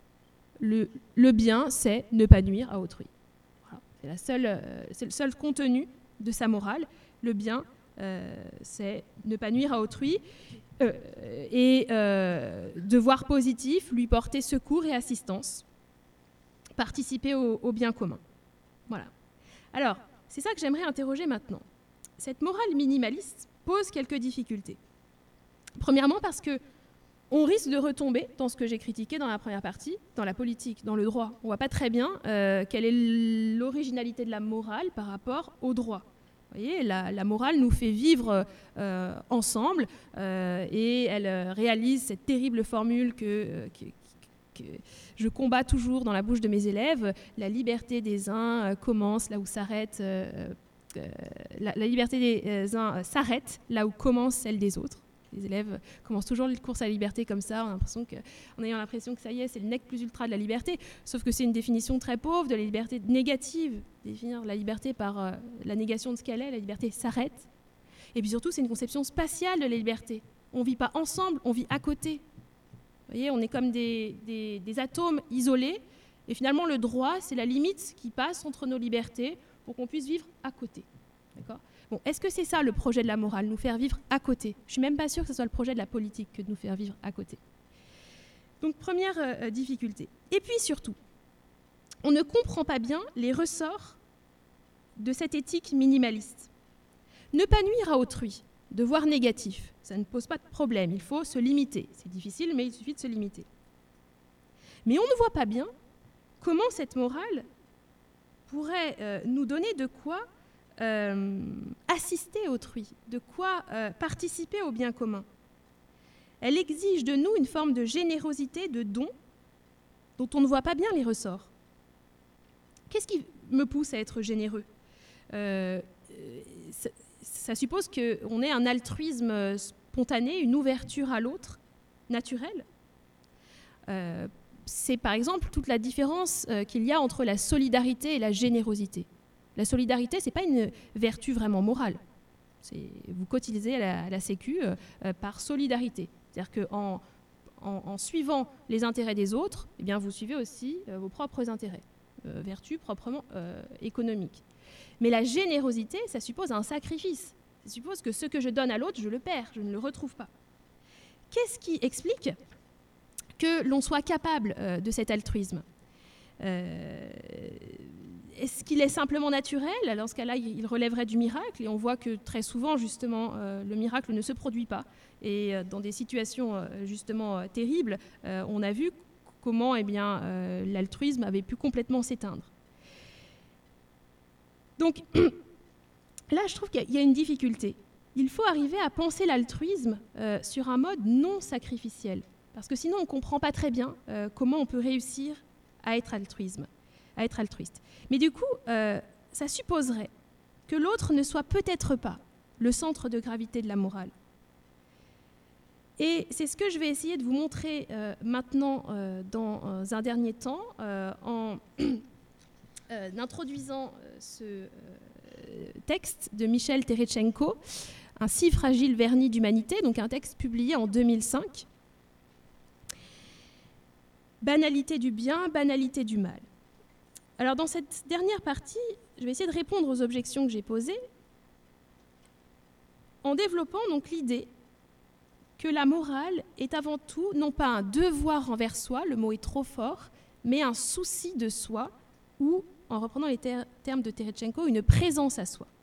Speaker 1: le, le bien, c'est ne pas nuire à autrui. Voilà. C'est, la seule, euh, c'est le seul contenu de sa morale. Le bien, euh, c'est ne pas nuire à autrui euh, et euh, devoir positif, lui porter secours et assistance, participer au, au bien commun. Voilà. Alors, c'est ça que j'aimerais interroger maintenant. Cette morale minimaliste pose quelques difficultés. Premièrement parce que on risque de retomber dans ce que j'ai critiqué dans la première partie, dans la politique, dans le droit. On ne voit pas très bien euh, quelle est l'originalité de la morale par rapport au droit. Vous voyez, la, la morale nous fait vivre euh, ensemble euh, et elle euh, réalise cette terrible formule que, euh, que, que je combats toujours dans la bouche de mes élèves. La liberté des uns euh, commence là où s'arrête... Euh, euh, la, la liberté des uns euh, s'arrête là où commence celle des autres. Les élèves commencent toujours les courses à la liberté comme ça, on a l'impression que, en ayant l'impression que ça y est, c'est le nec plus ultra de la liberté. Sauf que c'est une définition très pauvre de la liberté négative. Définir la liberté par euh, la négation de ce qu'elle est, la liberté s'arrête. Et puis surtout, c'est une conception spatiale de la liberté. On ne vit pas ensemble, on vit à côté. Vous voyez, on est comme des, des, des atomes isolés. Et finalement, le droit, c'est la limite qui passe entre nos libertés pour qu'on puisse vivre à côté. D'accord ? Bon, est-ce que c'est ça le projet de la morale, nous faire vivre à côté ? Je ne suis même pas sûre que ce soit le projet de la politique que de nous faire vivre à côté. Donc, première euh, difficulté. Et puis surtout, on ne comprend pas bien les ressorts de cette éthique minimaliste. Ne pas nuire à autrui, devoir négatif, ça ne pose pas de problème, il faut se limiter. C'est difficile, mais il suffit de se limiter. Mais on ne voit pas bien comment cette morale pourrait euh, nous donner de quoi Euh, assister autrui, de quoi euh, participer au bien commun. Elle exige de nous une forme de générosité, de don, dont on ne voit pas bien les ressorts. Qu'est-ce qui me pousse à être généreux ? euh, ça, ça suppose qu'on ait un altruisme spontané, une ouverture à l'autre, naturelle. Euh, c'est par exemple toute la différence euh, qu'il y a entre la solidarité et la générosité. La solidarité, ce n'est pas une vertu vraiment morale. C'est, vous cotisez à la, à la Sécu euh, euh, par solidarité. C'est-à-dire qu'en en, en suivant les intérêts des autres, eh bien, vous suivez aussi euh, vos propres intérêts, euh, vertu proprement euh, économique. Mais la générosité, ça suppose un sacrifice. Ça suppose que ce que je donne à l'autre, je le perds, je ne le retrouve pas. Qu'est-ce qui explique que l'on soit capable euh, de cet altruisme ? euh, Est-ce qu'il est simplement naturel ? Dans ce cas-là, il relèverait du miracle. Et on voit que très souvent, justement, euh, le miracle ne se produit pas. Et euh, dans des situations, euh, justement, euh, terribles, euh, on a vu c- comment eh bien, euh, l'altruisme avait pu complètement s'éteindre. Donc là, je trouve qu'il y a une difficulté. Il faut arriver à penser l'altruisme euh, sur un mode non sacrificiel, parce que sinon on ne comprend pas très bien euh, comment on peut réussir à être, altruisme, à être altruiste. Mais du coup, euh, ça supposerait que l'autre ne soit peut-être pas le centre de gravité de la morale. Et c'est ce que je vais essayer de vous montrer euh, maintenant euh, dans euh, un dernier temps, euh, en euh, introduisant euh, ce euh, texte de Michel Terechenko, Un si fragile vernis d'humanité, donc un texte publié en deux mille cinq. Banalité du bien, banalité du mal. Alors dans cette dernière partie, je vais essayer de répondre aux objections que j'ai posées en développant donc l'idée que la morale est avant tout non pas un devoir envers soi, le mot est trop fort, mais un souci de soi ou, en reprenant les ter- termes de Terechenko, une présence à soi.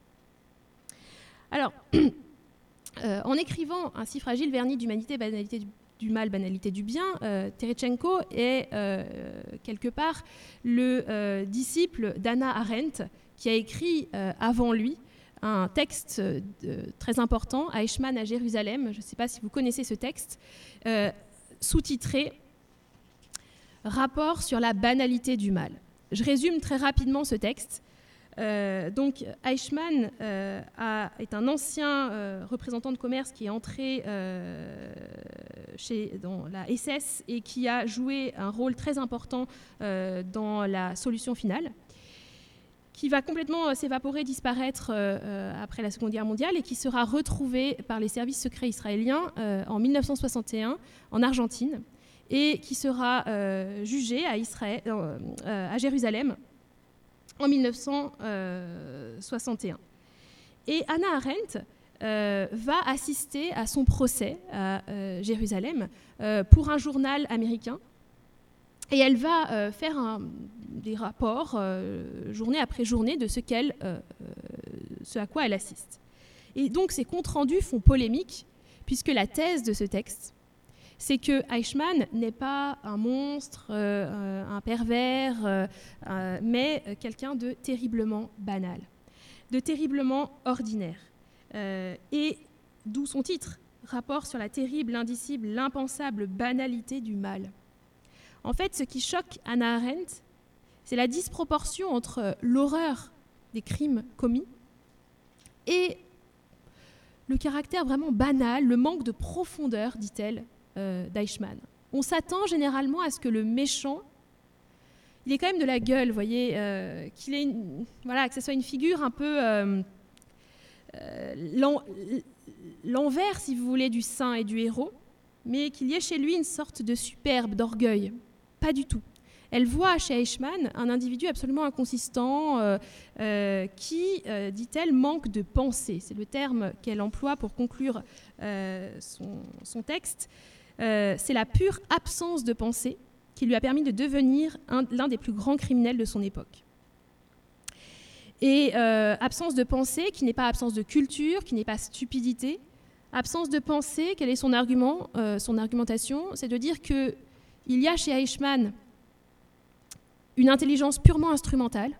Speaker 1: Alors, euh, en écrivant Un si fragile vernis d'humanité, banalité du, du mal, banalité du bien, euh, Terechenko est euh, quelque part le euh, disciple d'Hannah Arendt, qui a écrit euh, avant lui un texte euh, très important, Eichmann à Jérusalem, je ne sais pas si vous connaissez ce texte, euh, sous-titré « Rapport sur la banalité du mal ». Je résume très rapidement ce texte. Euh, donc Eichmann euh, a, est un ancien euh, représentant de commerce qui est entré euh, chez, dans la S S et qui a joué un rôle très important euh, dans la solution finale, qui va complètement euh, s'évaporer, disparaître euh, après la Seconde Guerre mondiale et qui sera retrouvé par les services secrets israéliens euh, en mille neuf cent soixante et un en Argentine et qui sera euh, jugé à, Israël, euh, euh, à Jérusalem en mille neuf cent soixante et un. Et Hannah Arendt euh, va assister à son procès à euh, Jérusalem euh, pour un journal américain. Et elle va euh, faire un, des rapports euh, journée après journée de ce, qu'elle, euh, ce à quoi elle assiste. Et donc ces comptes rendus font polémique, puisque la thèse de ce texte, c'est que Eichmann n'est pas un monstre, euh, un pervers, euh, euh, mais quelqu'un de terriblement banal, de terriblement ordinaire. Euh, et d'où son titre, Rapport sur la terrible, l'indicible, l'impensable banalité du mal. En fait, ce qui choque Hannah Arendt, c'est la disproportion entre l'horreur des crimes commis et le caractère vraiment banal, le manque de profondeur, dit-elle, euh, d'Eichmann. On s'attend généralement à ce que le méchant, il ait quand même de la gueule, vous voyez, euh, qu'il ait une, voilà, que ce soit une figure un peu euh, euh, l'en, l'envers, si vous voulez, du saint et du héros, mais qu'il y ait chez lui une sorte de superbe, d'orgueil. Pas du tout. Elle voit chez Eichmann un individu absolument inconsistant euh, euh, qui, euh, dit-elle, manque de pensée. C'est le terme qu'elle emploie pour conclure euh, son, son texte. Euh, c'est la pure absence de pensée qui lui a permis de devenir un, l'un des plus grands criminels de son époque. Et euh, absence de pensée qui n'est pas absence de culture, qui n'est pas stupidité. Absence de pensée, quel est son argument, euh, son argumentation? C'est de dire qu'il y a chez Eichmann une intelligence purement instrumentale,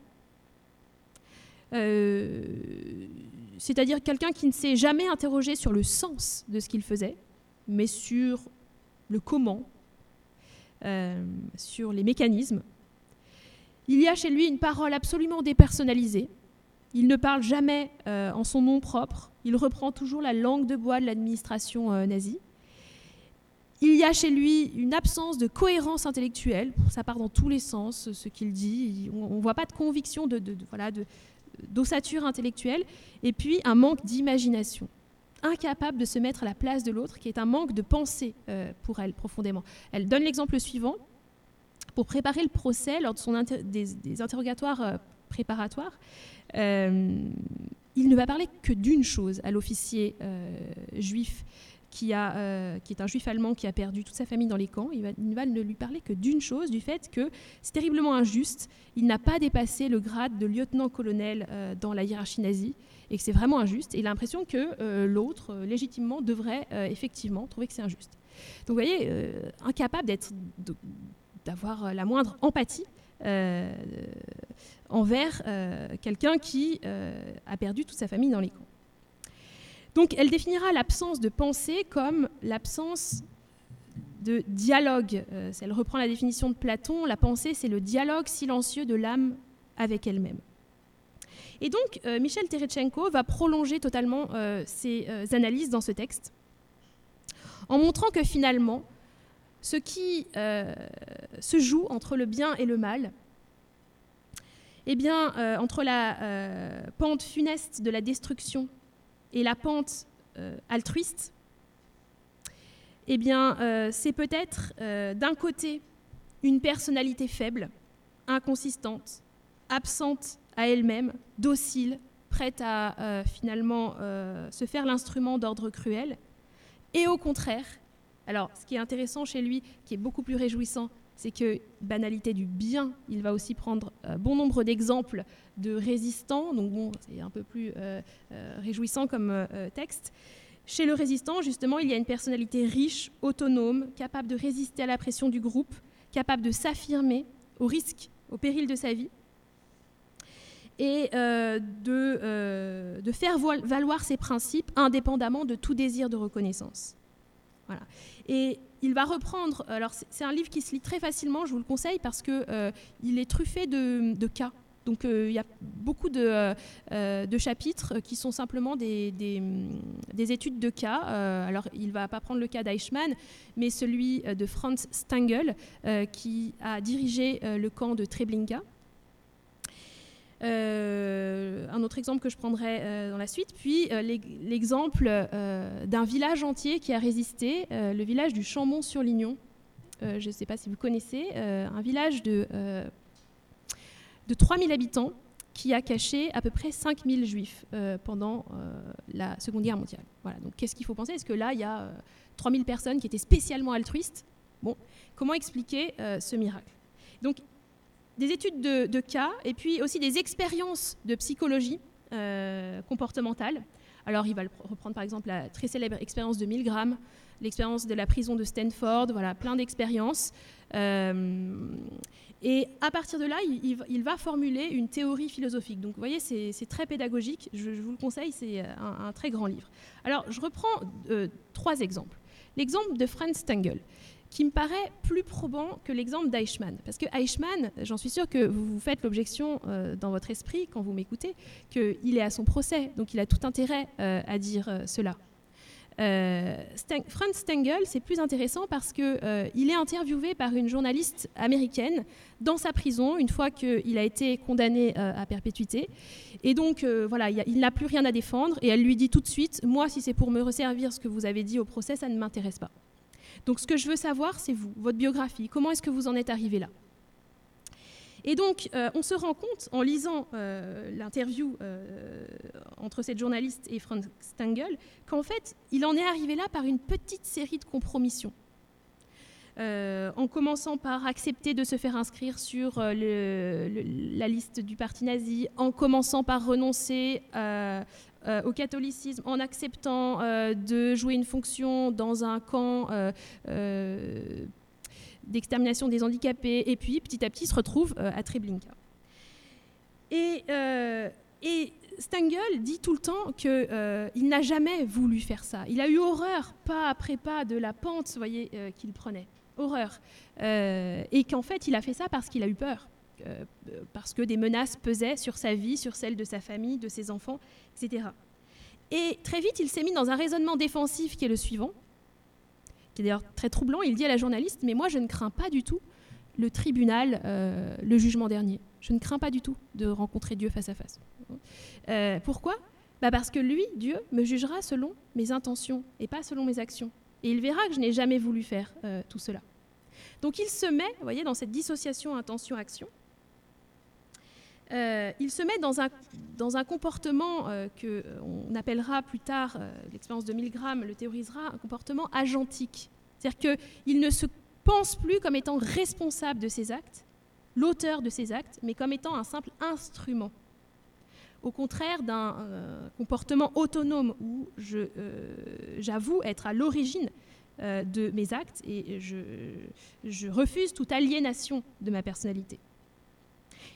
Speaker 1: euh, c'est-à-dire quelqu'un qui ne s'est jamais interrogé sur le sens de ce qu'il faisait, mais sur le comment, euh, sur les mécanismes. Il y a chez lui une parole absolument dépersonnalisée. Il ne parle jamais euh, en son nom propre. Il reprend toujours la langue de bois de l'administration euh, nazie. Il y a chez lui une absence de cohérence intellectuelle. Ça part dans tous les sens, ce qu'il dit. On ne voit pas de conviction, de, de, de, voilà, de, d'ossature intellectuelle. Et puis un manque d'imagination. Incapable de se mettre à la place de l'autre, qui est un manque de pensée euh, pour elle, profondément. Elle donne l'exemple suivant. Pour préparer le procès, lors de son inter- des, des interrogatoires euh, préparatoires, euh, il ne va parler que d'une chose à l'officier euh, juif, qui, a, euh, qui est un juif allemand qui a perdu toute sa famille dans les camps. Il, va, il ne va ne lui parler que d'une chose, du fait que c'est terriblement injuste. Il n'a pas dépassé le grade de lieutenant-colonel euh, dans la hiérarchie nazie, et que c'est vraiment injuste. Et il a l'impression que euh, l'autre, euh, légitimement, devrait euh, effectivement trouver que c'est injuste. Donc vous voyez, euh, incapable d'être... De, d'avoir la moindre empathie euh, envers euh, quelqu'un qui euh, a perdu toute sa famille dans les camps. Donc elle définira l'absence de pensée comme l'absence de dialogue. Euh, elle reprend la définition de Platon, la pensée c'est le dialogue silencieux de l'âme avec elle-même. Et donc euh, Michel Terechtchenko va prolonger totalement euh, ses euh, analyses dans ce texte en montrant que finalement ce qui euh, se joue entre le bien et le mal, eh bien, euh, entre la euh, pente funeste de la destruction et la pente euh, altruiste, eh bien, euh, c'est peut-être euh, d'un côté une personnalité faible, inconsistante, absente à elle-même, docile, prête à euh, finalement euh, se faire l'instrument d'ordre cruel, et au contraire, alors ce qui est intéressant chez lui, qui est beaucoup plus réjouissant, c'est que banalité du bien, il va aussi prendre euh, bon nombre d'exemples de résistants, donc bon, c'est un peu plus euh, euh, réjouissant comme euh, texte. Chez le résistant, justement, il y a une personnalité riche, autonome, capable de résister à la pression du groupe, capable de s'affirmer au risque, au péril de sa vie, et euh, de, euh, de faire valoir ses principes indépendamment de tout désir de reconnaissance. Voilà. Et il va reprendre, alors c'est un livre qui se lit très facilement, je vous le conseille, parce qu'il euh, est truffé de, de cas. Donc euh, il y a beaucoup de, euh, de chapitres qui sont simplement des, des, des études de cas. Euh, alors il ne va pas prendre le cas d'Eichmann, mais celui de Franz Stangl, euh, qui a dirigé euh, le camp de Treblinka. Euh, un autre exemple que je prendrai euh, dans la suite, puis euh, l'exemple euh, d'un village entier qui a résisté, euh, le village du Chambon-sur-Lignon. Euh, je ne sais pas si vous connaissez, euh, un village de, euh, de trois mille habitants qui a caché à peu près cinq mille juifs euh, pendant euh, la Seconde Guerre mondiale. Voilà, donc qu'est-ce qu'il faut penser? Est-ce que là, il y a euh, trois mille personnes qui étaient spécialement altruistes? Bon, comment expliquer euh, ce miracle? Donc, des études de, de cas et puis aussi des expériences de psychologie euh, comportementale. Alors, il va le reprendre par exemple la très célèbre expérience de Milgram, l'expérience de la prison de Stanford, voilà, plein d'expériences. Euh, et à partir de là, il, il va formuler une théorie philosophique. Donc, vous voyez, c'est très pédagogique. Je, je vous le conseille, c'est un, un très grand livre. Alors, je reprends euh, trois exemples. L'exemple de Franz Stangl, qui me paraît plus probant que l'exemple d'Eichmann. Parce que Eichmann, j'en suis sûre que vous vous faites l'objection euh, dans votre esprit, quand vous m'écoutez, qu'il est à son procès, donc il a tout intérêt euh, à dire euh, cela. Euh, Stang- Franz Stangl, c'est plus intéressant parce qu'il euh, est interviewé par une journaliste américaine dans sa prison, une fois qu'il a été condamné euh, à perpétuité. Et donc, euh, voilà, il n'a plus rien à défendre, et elle lui dit tout de suite « Moi, si c'est pour me resservir ce que vous avez dit au procès, ça ne m'intéresse pas. » Donc, ce que je veux savoir, c'est vous, votre biographie. Comment est-ce que vous en êtes arrivé là? Et donc, euh, on se rend compte, en lisant euh, l'interview euh, entre cette journaliste et Franz Stangl, qu'en fait, il en est arrivé là par une petite série de compromissions. Euh, en commençant par accepter de se faire inscrire sur euh, le, le, la liste du parti nazi, en commençant par renoncer euh, euh, au catholicisme, en acceptant euh, de jouer une fonction dans un camp euh, euh, d'extermination des handicapés, et puis petit à petit se retrouve euh, à Treblinka. Et, euh, et Stangl dit tout le temps qu'il euh, n'a jamais voulu faire ça. Il a eu horreur, pas après pas, de la pente, vous voyez, euh, qu'il prenait. Horreur. Euh, et qu'en fait, il a fait ça parce qu'il a eu peur. Euh, parce que des menaces pesaient sur sa vie, sur celle de sa famille, de ses enfants, et cetera. Et très vite, il s'est mis dans un raisonnement défensif qui est le suivant, qui est d'ailleurs très troublant. Il dit à la journaliste « Mais moi, je ne crains pas du tout le tribunal, euh, le jugement dernier. Je ne crains pas du tout de rencontrer Dieu face à face. Euh, » Pourquoi ? Bah parce que lui, Dieu, me jugera selon mes intentions et pas selon mes actions. Et il verra que je n'ai jamais voulu faire euh, tout cela. Donc il se met, vous voyez, dans cette dissociation intention-action, euh, il se met dans un, dans un comportement euh, qu'on appellera plus tard, euh, l'expérience de Milgram le théorisera, un comportement agentique. C'est-à-dire qu'il ne se pense plus comme étant responsable de ses actes, l'auteur de ses actes, mais comme étant un simple instrument. Au contraire d'un euh, comportement autonome où je, euh, j'avoue être à l'origine euh, de mes actes et je, je refuse toute aliénation de ma personnalité.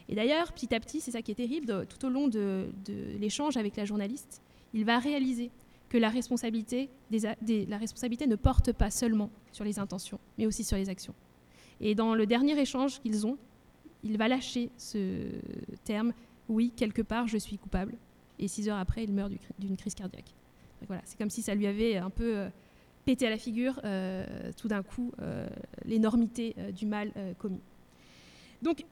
Speaker 1: Et d'ailleurs, petit à petit, c'est ça qui est terrible, de, tout au long de, de l'échange avec la journaliste, il va réaliser que la responsabilité, des, des, la responsabilité ne porte pas seulement sur les intentions, mais aussi sur les actions. Et dans le dernier échange qu'ils ont, il va lâcher ce terme « oui, quelque part, je suis coupable ». Et six heures après, il meurt du, d'une crise cardiaque. Donc voilà, c'est comme si ça lui avait un peu euh, pété à la figure, euh, tout d'un coup, euh, l'énormité euh, du mal euh, commis. Donc,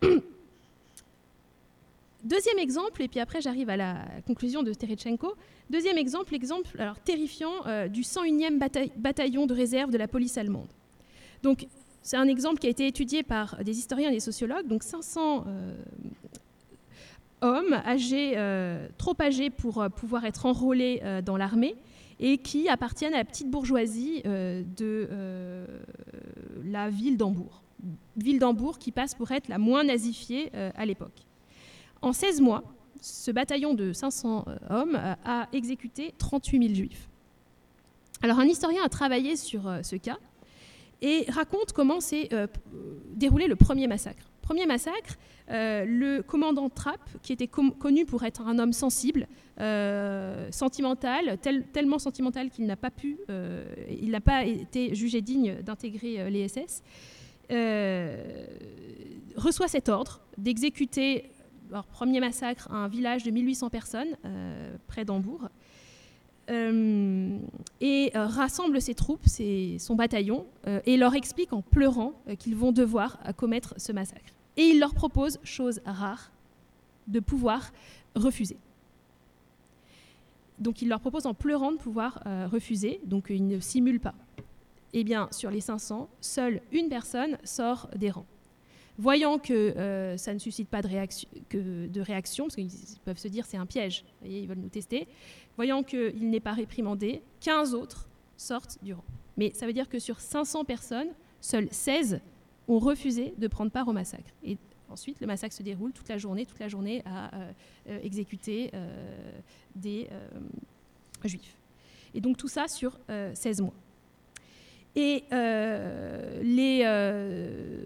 Speaker 1: deuxième exemple, et puis après j'arrive à la conclusion de Terestchenko. Deuxième exemple, l'exemple alors, terrifiant euh, du cent unième bataille, bataillon de réserve de la police allemande. Donc, c'est un exemple qui a été étudié par des historiens et des sociologues. Donc, cinq cents euh, hommes âgés, euh, trop âgés pour euh, pouvoir être enrôlés euh, dans l'armée et qui appartiennent à la petite bourgeoisie euh, de euh, la ville d'Hambourg. Ville d'Hambourg qui passe pour être la moins nazifiée euh, à l'époque. En seize mois, ce bataillon de cinq cents hommes a exécuté trente-huit mille juifs. Alors un historien a travaillé sur euh, ce cas et raconte comment s'est euh, déroulé le premier massacre. Premier massacre, euh, le commandant Trapp, qui était com- connu pour être un homme sensible, euh, sentimental, tel, tellement sentimental qu'il n'a pas pu, euh, il n'a pas été jugé digne d'intégrer euh, les S S, euh, reçoit cet ordre d'exécuter leur premier massacre à un village de mille huit cents personnes, euh, près d'Hambourg, euh, et euh, rassemble ses troupes, ses, son bataillon, euh, et leur explique en pleurant euh, qu'ils vont devoir euh, commettre ce massacre. Et il leur propose, chose rare, de pouvoir refuser. Donc il leur propose en pleurant de pouvoir euh, refuser, donc ils ne simulent pas. Eh bien, sur les cinq cents, seule une personne sort des rangs. Voyant que euh, ça ne suscite pas de réaction, que de réaction, parce qu'ils peuvent se dire c'est un piège, vous voyez, ils veulent nous tester, voyant qu'il n'est pas réprimandé, quinze autres sortent du rang. Mais ça veut dire que sur cinq cents personnes, seules seize ont refusé de prendre part au massacre. Et ensuite, le massacre se déroule toute la journée, toute la journée à euh, euh, exécuter euh, des euh, juifs. Et donc tout ça sur euh, seize mois. Et euh, les, euh,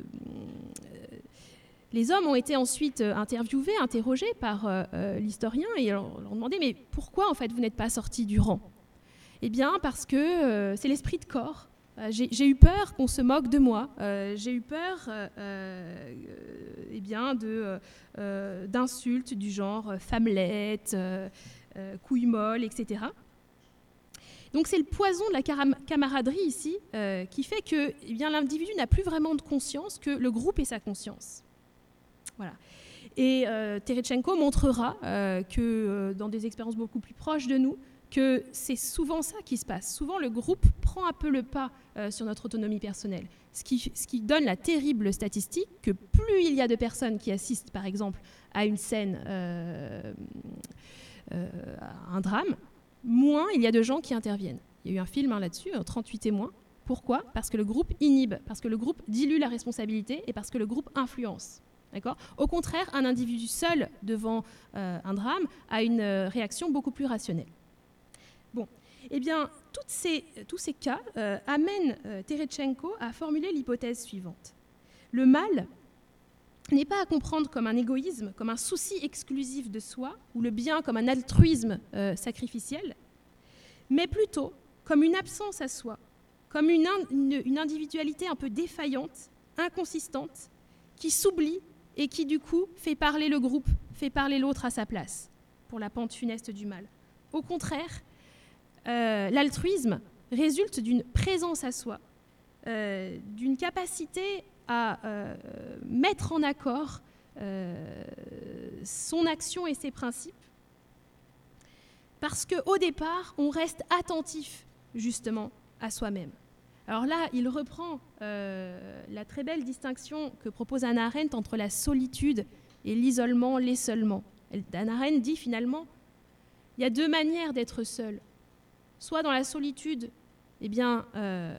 Speaker 1: les hommes ont été ensuite interviewés, interrogés par euh, l'historien, et on leur demandait « mais pourquoi en fait vous n'êtes pas sortis du rang ?» Eh bien parce que euh, c'est l'esprit de corps. Euh, j'ai, j'ai eu peur qu'on se moque de moi. Euh, j'ai eu peur euh, euh, eh bien, de, euh, d'insultes du genre euh, femmelette, euh, euh, couille molle, et cetera. Donc c'est le poison de la camaraderie ici euh, qui fait que eh bien, l'individu n'a plus vraiment de conscience, que le groupe est sa conscience. Voilà. Et euh, Terestchenko montrera euh, que euh, dans des expériences beaucoup plus proches de nous, que c'est souvent ça qui se passe. Souvent le groupe prend un peu le pas euh, sur notre autonomie personnelle. Ce qui, ce qui donne la terrible statistique que plus il y a de personnes qui assistent par exemple à une scène, euh, euh, à un drame, moins il y a de gens qui interviennent. Il y a eu un film hein, là-dessus, trente-huit témoins. Pourquoi ? Parce que le groupe inhibe, parce que le groupe dilue la responsabilité et parce que le groupe influence. D'accord ? Au contraire, un individu seul devant euh, un drame a une euh, réaction beaucoup plus rationnelle. Bon, eh bien, toutes ces, tous ces cas euh, amènent euh, Terestchenko à formuler l'hypothèse suivante. Le mal n'est pas à comprendre comme un égoïsme, comme un souci exclusif de soi, ou le bien comme un altruisme euh, sacrificiel, mais plutôt comme une absence à soi, comme une, in, une, une individualité un peu défaillante, inconsistante, qui s'oublie et qui du coup fait parler le groupe, fait parler l'autre à sa place, pour la pente funeste du mal. Au contraire, euh, l'altruisme résulte d'une présence à soi, euh, d'une capacité à euh, mettre en accord euh, son action et ses principes, parce qu'au départ, on reste attentif justement à soi-même. Alors là, il reprend euh, la très belle distinction que propose Hannah Arendt entre la solitude et l'isolement, l'esseulement. Hannah Arendt dit finalement, il y a deux manières d'être seul. Soit dans la solitude, eh bien, euh,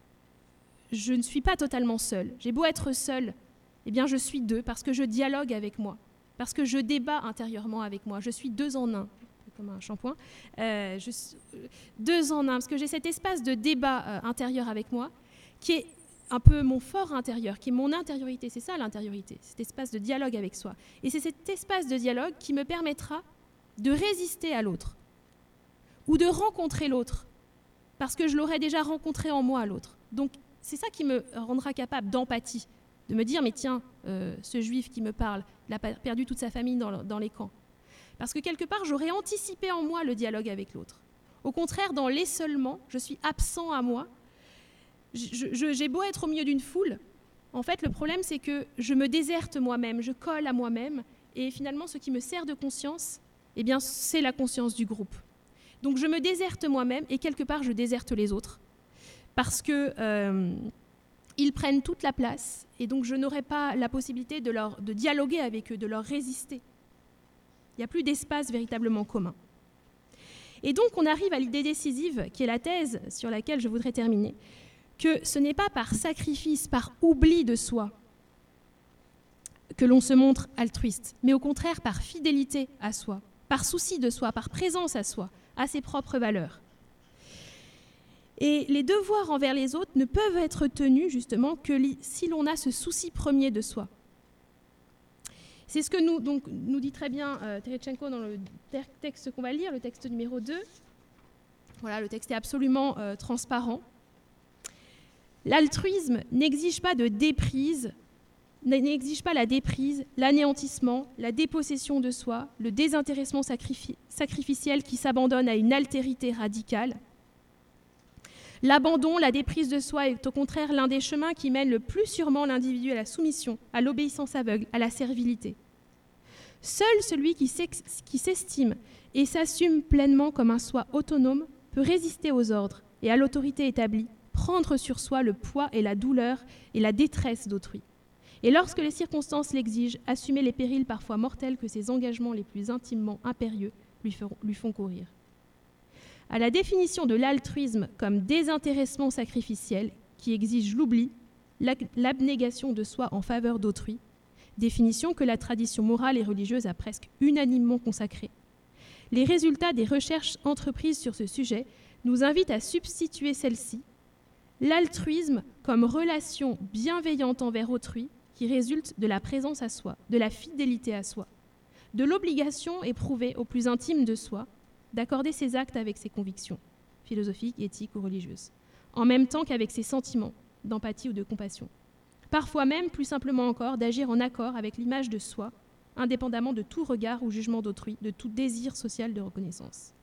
Speaker 1: je ne suis pas totalement seule. J'ai beau être seule, eh bien je suis deux parce que je dialogue avec moi, parce que je débat intérieurement avec moi. Je suis deux en un, comme un shampoing. Euh, je, deux en un, parce que j'ai cet espace de débat euh, intérieur avec moi qui est un peu mon fort intérieur, qui est mon intériorité. C'est ça l'intériorité, cet espace de dialogue avec soi. Et c'est cet espace de dialogue qui me permettra de résister à l'autre ou de rencontrer l'autre, parce que je l'aurais déjà rencontré en moi, l'autre. Donc, c'est ça qui me rendra capable d'empathie, de me dire, mais tiens, euh, ce juif qui me parle, il a perdu toute sa famille dans, dans les camps. Parce que quelque part, j'aurais anticipé en moi le dialogue avec l'autre. Au contraire, dans l'essolement, je suis absent à moi. Je, je, j'ai beau être au milieu d'une foule, en fait, le problème, c'est que je me déserte moi-même, je colle à moi-même, et finalement, ce qui me sert de conscience, eh bien, c'est la conscience du groupe. Donc, je me déserte moi-même, et quelque part, je déserte les autres. Parce que euh, ils prennent toute la place, et donc je n'aurai pas la possibilité de, leur, de dialoguer avec eux, de leur résister. Il n'y a plus d'espace véritablement commun. Et donc on arrive à l'idée décisive, qui est la thèse sur laquelle je voudrais terminer, que ce n'est pas par sacrifice, par oubli de soi, que l'on se montre altruiste, mais au contraire par fidélité à soi, par souci de soi, par présence à soi, à ses propres valeurs. Et les devoirs envers les autres ne peuvent être tenus justement que li- si l'on a ce souci premier de soi. C'est ce que nous, donc, nous dit très bien euh, Terestchenko dans le ter- texte qu'on va lire, le texte numéro deux. Voilà, le texte est absolument euh, transparent. L'altruisme n'exige pas de déprise, n'exige pas la déprise, l'anéantissement, la dépossession de soi, le désintéressement sacrifi- sacrificiel qui s'abandonne à une altérité radicale. L'abandon, la déprise de soi est au contraire l'un des chemins qui mènent le plus sûrement l'individu à la soumission, à l'obéissance aveugle, à la servilité. Seul celui qui s'estime et s'assume pleinement comme un soi autonome peut résister aux ordres et à l'autorité établie, prendre sur soi le poids et la douleur et la détresse d'autrui. Et lorsque les circonstances l'exigent, assumer les périls parfois mortels que ses engagements les plus intimement impérieux lui, feront, lui font courir. À la définition de l'altruisme comme désintéressement sacrificiel qui exige l'oubli, l'abnégation de soi en faveur d'autrui, définition que la tradition morale et religieuse a presque unanimement consacrée, les résultats des recherches entreprises sur ce sujet nous invitent à substituer celle-ci, l'altruisme comme relation bienveillante envers autrui qui résulte de la présence à soi, de la fidélité à soi, de l'obligation éprouvée au plus intime de soi, d'accorder ses actes avec ses convictions, philosophiques, éthiques ou religieuses, en même temps qu'avec ses sentiments, d'empathie ou de compassion. Parfois même, plus simplement encore, d'agir en accord avec l'image de soi, indépendamment de tout regard ou jugement d'autrui, de tout désir social de reconnaissance.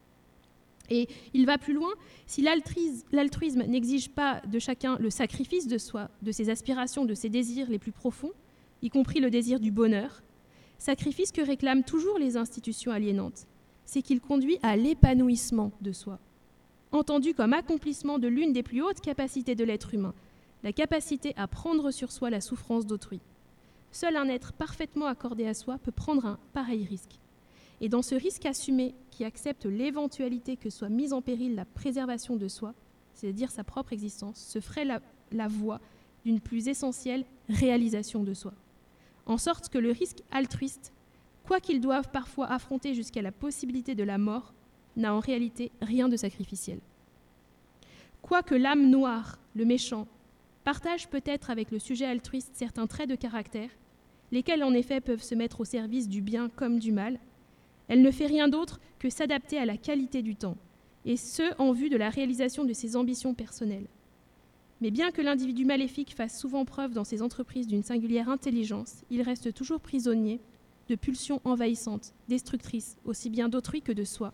Speaker 1: Et il va plus loin, si l'altruisme n'exige pas de chacun le sacrifice de soi, de ses aspirations, de ses désirs les plus profonds, y compris le désir du bonheur, sacrifice que réclament toujours les institutions aliénantes, c'est qu'il conduit à l'épanouissement de soi, entendu comme accomplissement de l'une des plus hautes capacités de l'être humain, la capacité à prendre sur soi la souffrance d'autrui. Seul un être parfaitement accordé à soi peut prendre un pareil risque. Et dans ce risque assumé, qui accepte l'éventualité que soit mise en péril la préservation de soi, c'est-à-dire sa propre existence, se ferait la, la voie d'une plus essentielle réalisation de soi. En sorte que le risque altruiste, quoi qu'ils doivent parfois affronter jusqu'à la possibilité de la mort, n'a en réalité rien de sacrificiel. Quoique l'âme noire, le méchant, partage peut-être avec le sujet altruiste certains traits de caractère, lesquels en effet peuvent se mettre au service du bien comme du mal, elle ne fait rien d'autre que s'adapter à la qualité du temps, et ce, en vue de la réalisation de ses ambitions personnelles. Mais bien que l'individu maléfique fasse souvent preuve dans ses entreprises d'une singulière intelligence, il reste toujours prisonnier de pulsions envahissantes, destructrices, aussi bien d'autrui que de soi,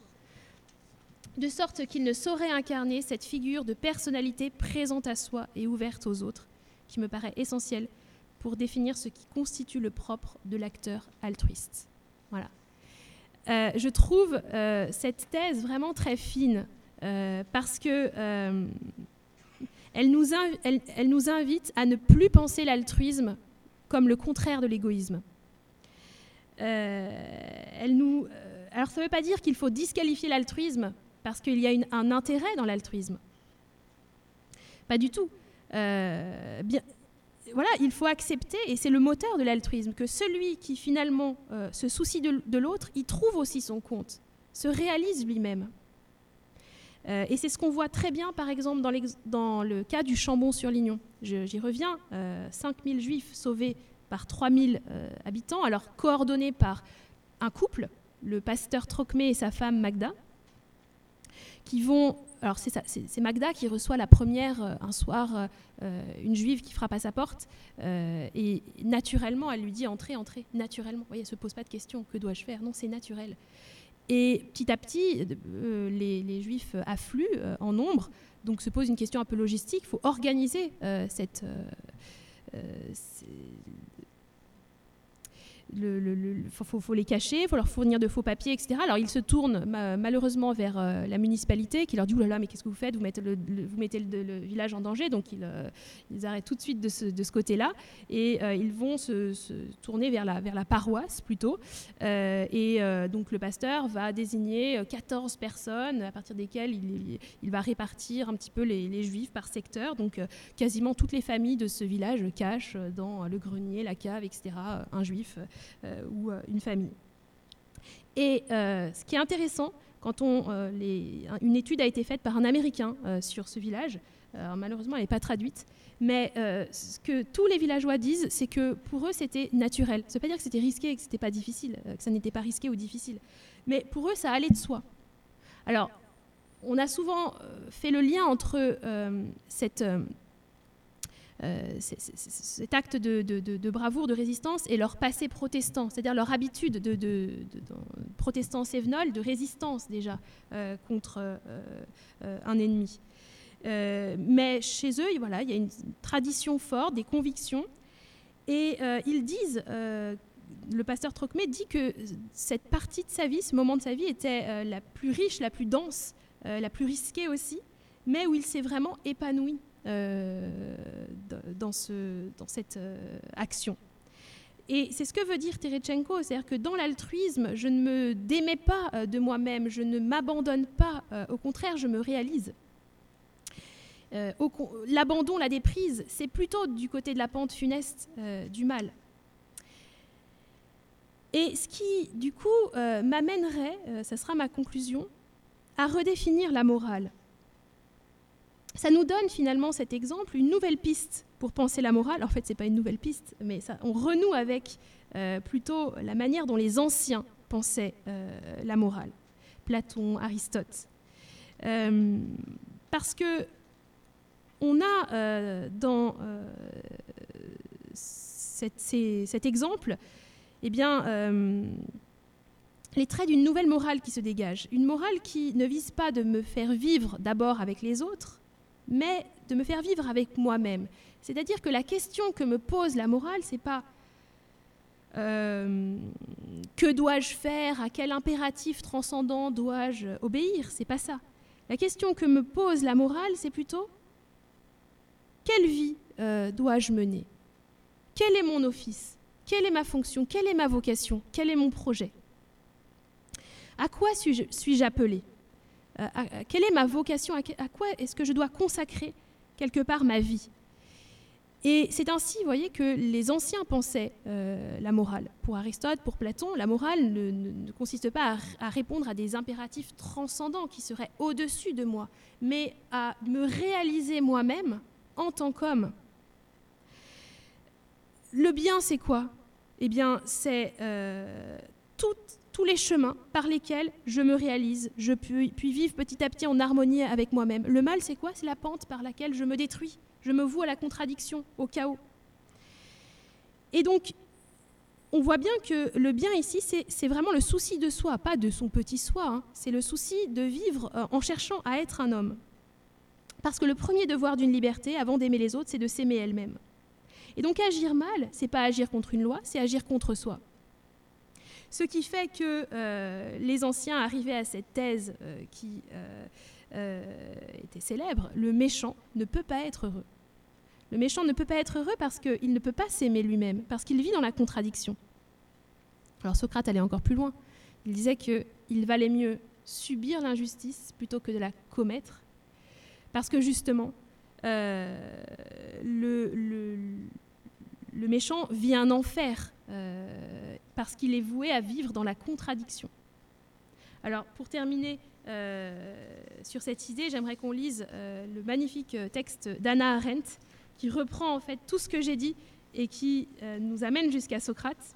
Speaker 1: de sorte qu'il ne saurait incarner cette figure de personnalité présente à soi et ouverte aux autres, qui me paraît essentielle pour définir ce qui constitue le propre de l'acteur altruiste. Voilà. Euh, je trouve euh, cette thèse vraiment très fine, euh, parce que euh, elle, nous inv- elle, elle nous invite à ne plus penser l'altruisme comme le contraire de l'égoïsme. Euh, elle nous, euh, alors ça ne veut pas dire qu'il faut disqualifier l'altruisme parce qu'il y a une, un intérêt dans l'altruisme. Pas du tout. Euh, bien, voilà, il faut accepter, et c'est le moteur de l'altruisme, que celui qui finalement euh, se soucie de, de l'autre, il trouve aussi son compte, se réalise lui-même. Euh, et c'est ce qu'on voit très bien, par exemple, dans, dans le cas du Chambon-sur-Lignon. Je, j'y reviens, euh, cinq mille juifs sauvés par trois mille euh, habitants, alors coordonnés par un couple, le pasteur Trocmé et sa femme Magda, qui vont... Alors c'est, ça, c'est, c'est Magda qui reçoit la première, euh, un soir, euh, une juive qui frappe à sa porte, euh, et naturellement, elle lui dit « Entrez, entrez, naturellement ». Vous voyez, elle ne se pose pas de questions, que dois-je faire ? Non, c'est naturel. Et petit à petit, euh, les, les juifs affluent euh, en nombre, donc se pose une question un peu logistique, il faut organiser euh, cette... Euh, euh, Il faut, faut les cacher, il faut leur fournir de faux papiers, et cetera. Alors ils se tournent ma, malheureusement vers euh, la municipalité qui leur dit « Ouh là là, mais qu'est-ce que vous faites ? Vous mettez le, le, vous mettez le, le village en danger ». Donc ils, euh, ils arrêtent tout de suite de ce, de ce côté-là et euh, ils vont se, se tourner vers la, vers la paroisse plutôt. Euh, et euh, donc le pasteur va désigner quatorze personnes à partir desquelles il, il va répartir un petit peu les, les juifs par secteur. Donc euh, quasiment toutes les familles de ce village cachent dans le grenier, la cave, et cetera un juif. Euh, ou euh, une famille. Et euh, ce qui est intéressant, quand on, euh, les, une étude a été faite par un Américain euh, sur ce village, euh, malheureusement elle n'est pas traduite, mais euh, ce que tous les villageois disent, c'est que pour eux c'était naturel. Ça ne veut pas dire que c'était risqué et que c'était pas difficile, euh, que ça n'était pas risqué ou difficile, mais pour eux ça allait de soi. Alors, on a souvent euh, fait le lien entre euh, cette... Euh, Euh, c- c- cet acte de, de, de, de bravoure, de résistance et leur passé protestant, c'est-à-dire leur habitude de, de, de, de protestants cévenols, de résistance déjà euh, contre euh, euh, un ennemi. Euh, mais chez eux, voilà, il y a une tradition forte, des convictions, et euh, ils disent, euh, le pasteur Trocmé dit que cette partie de sa vie, ce moment de sa vie était euh, la plus riche, la plus dense, euh, la plus risquée aussi, mais où il s'est vraiment épanoui Euh, dans, ce, dans cette euh, action. Et c'est ce que veut dire Teretchenko, c'est-à-dire que dans l'altruisme, je ne me démets pas euh, de moi-même, je ne m'abandonne pas, euh, au contraire, je me réalise. Euh, au, l'abandon, la déprise, c'est plutôt du côté de la pente funeste euh, du mal. Et ce qui, du coup, euh, m'amènerait, euh, ça sera ma conclusion, à redéfinir la morale. Ça nous donne finalement cet exemple, une nouvelle piste pour penser la morale. En fait, ce n'est pas une nouvelle piste, mais ça, on renoue avec euh, plutôt la manière dont les anciens pensaient euh, la morale. Platon, Aristote. Euh, parce que on a euh, dans euh, cette, ces, cet exemple eh bien, euh, les traits d'une nouvelle morale qui se dégage. Une morale qui ne vise pas de me faire vivre d'abord avec les autres, mais de me faire vivre avec moi-même. C'est-à-dire que la question que me pose la morale, c'est pas euh, que dois-je faire, à quel impératif transcendant dois-je obéir, c'est pas ça. La question que me pose la morale, c'est plutôt quelle vie euh, dois-je mener ? Quel est mon office ? Quelle est ma fonction ? Quelle est ma vocation ? Quel est mon projet ? À quoi suis-je, suis-je appelé ? Euh, à, à, quelle est ma vocation ? À, que, à quoi est-ce que je dois consacrer quelque part ma vie ? Et c'est ainsi, vous voyez, que les anciens pensaient euh, la morale. Pour Aristote, pour Platon, la morale ne, ne, ne consiste pas à, à répondre à des impératifs transcendants qui seraient au-dessus de moi, mais à me réaliser moi-même en tant qu'homme. Le bien, c'est quoi ? Eh bien, c'est euh, tout tous les chemins par lesquels je me réalise, je puis, puis vivre petit à petit en harmonie avec moi-même. Le mal, c'est quoi ? C'est la pente par laquelle je me détruis, je me voue à la contradiction, au chaos. Et donc, on voit bien que le bien ici, c'est, c'est vraiment le souci de soi, pas de son petit soi, hein. C'est le souci de vivre euh, en cherchant à être un homme. Parce que le premier devoir d'une liberté, avant d'aimer les autres, c'est de s'aimer elle-même. Et donc agir mal, c'est pas agir contre une loi, c'est agir contre soi. Ce qui fait que euh, les anciens arrivaient à cette thèse euh, qui euh, euh, était célèbre, le méchant ne peut pas être heureux. Le méchant ne peut pas être heureux parce qu'il ne peut pas s'aimer lui-même, parce qu'il vit dans la contradiction. Alors Socrate allait encore plus loin. Il disait qu'il valait mieux subir l'injustice plutôt que de la commettre, parce que justement, euh, le, le, le méchant vit un enfer, euh, parce qu'il est voué à vivre dans la contradiction. Alors, pour terminer, euh, sur cette idée, j'aimerais qu'on lise euh, le magnifique texte d'Hannah Arendt, qui reprend en fait tout ce que j'ai dit et qui euh, nous amène jusqu'à Socrate.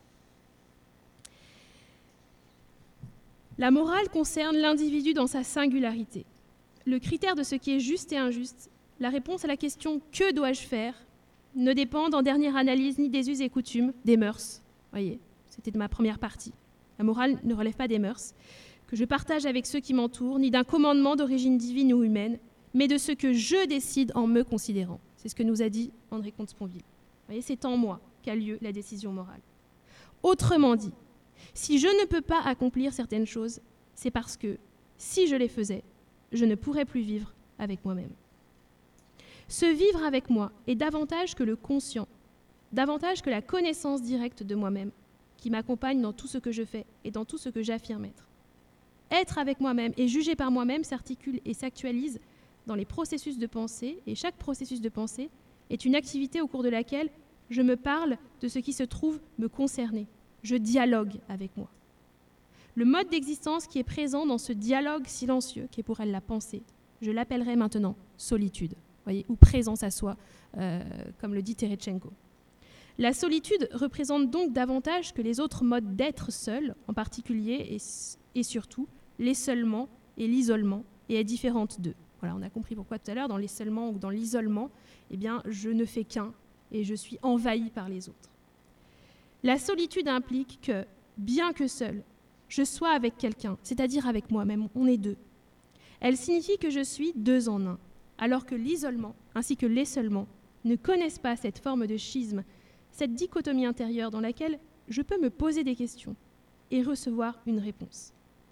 Speaker 1: La morale concerne l'individu dans sa singularité. Le critère de ce qui est juste et injuste, la réponse à la question « que dois-je faire ?» ne dépendent en dernière analyse ni des us et coutumes, des mœurs. Voyez, c'était de ma première partie. La morale ne relève pas des mœurs, que je partage avec ceux qui m'entourent, ni d'un commandement d'origine divine ou humaine, mais de ce que je décide en me considérant. C'est ce que nous a dit André Comte-Sponville. Voyez, c'est en moi qu'a lieu la décision morale. Autrement dit, si je ne peux pas accomplir certaines choses, c'est parce que, si je les faisais, je ne pourrais plus vivre avec moi-même. Ce vivre avec moi est davantage que le conscient, davantage que la connaissance directe de moi-même, qui m'accompagne dans tout ce que je fais et dans tout ce que j'affirme être. Être avec moi-même et juger par moi-même s'articule et s'actualise dans les processus de pensée, et chaque processus de pensée est une activité au cours de laquelle je me parle de ce qui se trouve me concerner. Je dialogue avec moi. Le mode d'existence qui est présent dans ce dialogue silencieux, qui est pour elle la pensée, je l'appellerai maintenant solitude, voyez, ou présence à soi, euh, comme le dit Terestchenko. La solitude représente donc davantage que les autres modes d'être seul, en particulier et, et surtout l'esseulement et l'isolement, et est différente d'eux. Voilà, on a compris pourquoi tout à l'heure, dans l'esseulement ou dans l'isolement, eh bien, je ne fais qu'un et je suis envahi par les autres. La solitude implique que, bien que seul, je sois avec quelqu'un, c'est-à-dire avec moi-même, on est deux. Elle signifie que je suis deux en un, alors que l'isolement ainsi que l'esseulement ne connaissent pas cette forme de schisme, cette dichotomie intérieure dans laquelle je peux me poser des questions et recevoir une réponse.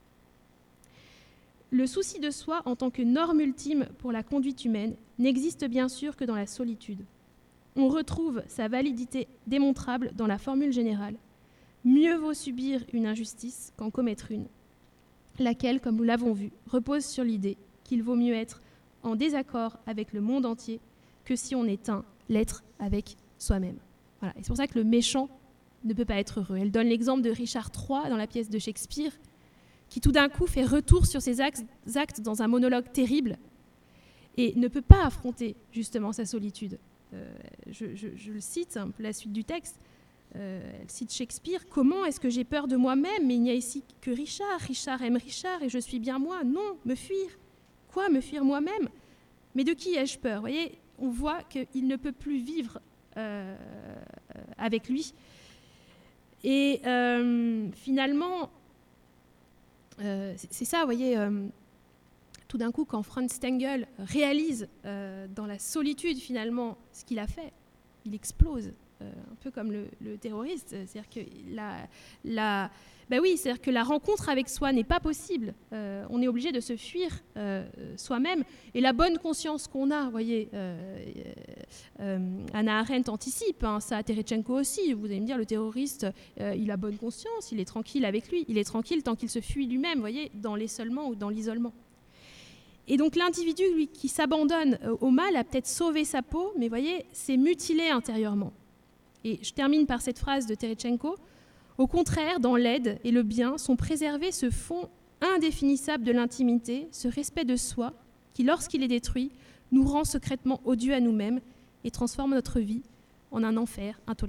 Speaker 1: Le souci de soi en tant que norme ultime pour la conduite humaine n'existe bien sûr que dans la solitude. On retrouve sa validité démontrable dans la formule générale « Mieux vaut subir une injustice qu'en commettre une », laquelle, comme nous l'avons vu, repose sur l'idée qu'il vaut mieux être en désaccord avec le monde entier que si on est un, l'être avec soi-même. Voilà. Et c'est pour ça que le méchant ne peut pas être heureux. Elle donne l'exemple de Richard trois dans la pièce de Shakespeare, qui tout d'un coup fait retour sur ses actes dans un monologue terrible et ne peut pas affronter justement sa solitude. Euh, je, je, je le cite, un peu la suite du texte. Euh, elle cite Shakespeare. « Comment est-ce que j'ai peur de moi-même? Mais il n'y a ici que Richard. Richard aime Richard et je suis bien moi. Non, me fuir. Quoi, me fuir moi-même? Mais de qui ai-je peur ?» Vous voyez, on voit qu'il ne peut plus vivre euh, avec lui. Et euh, finalement, euh, c'est ça, vous voyez, euh, tout d'un coup, quand Franz Stengel réalise euh, dans la solitude, finalement, ce qu'il a fait, il explose. Euh, un peu comme le, le terroriste, c'est-à-dire que la, la, ben oui, c'est-à-dire que la rencontre avec soi n'est pas possible. Euh, on est obligé de se fuir euh, soi-même. Et la bonne conscience qu'on a, vous voyez, euh, euh, Hannah Arendt anticipe, hein, ça, Terestchenko aussi. Vous allez me dire, le terroriste, euh, il a bonne conscience, il est tranquille avec lui, il est tranquille tant qu'il se fuit lui-même, vous voyez, dans l'esseulement ou dans l'isolement. Et donc l'individu, lui, qui s'abandonne au mal, a peut-être sauvé sa peau, mais vous voyez, c'est mutilé intérieurement. Et je termine par cette phrase de Terestchenko. « Au contraire, dans l'aide et le bien sont préservés ce fond indéfinissable de l'intimité, ce respect de soi, qui, lorsqu'il est détruit, nous rend secrètement odieux à nous-mêmes et transforme notre vie en un enfer intolérable. »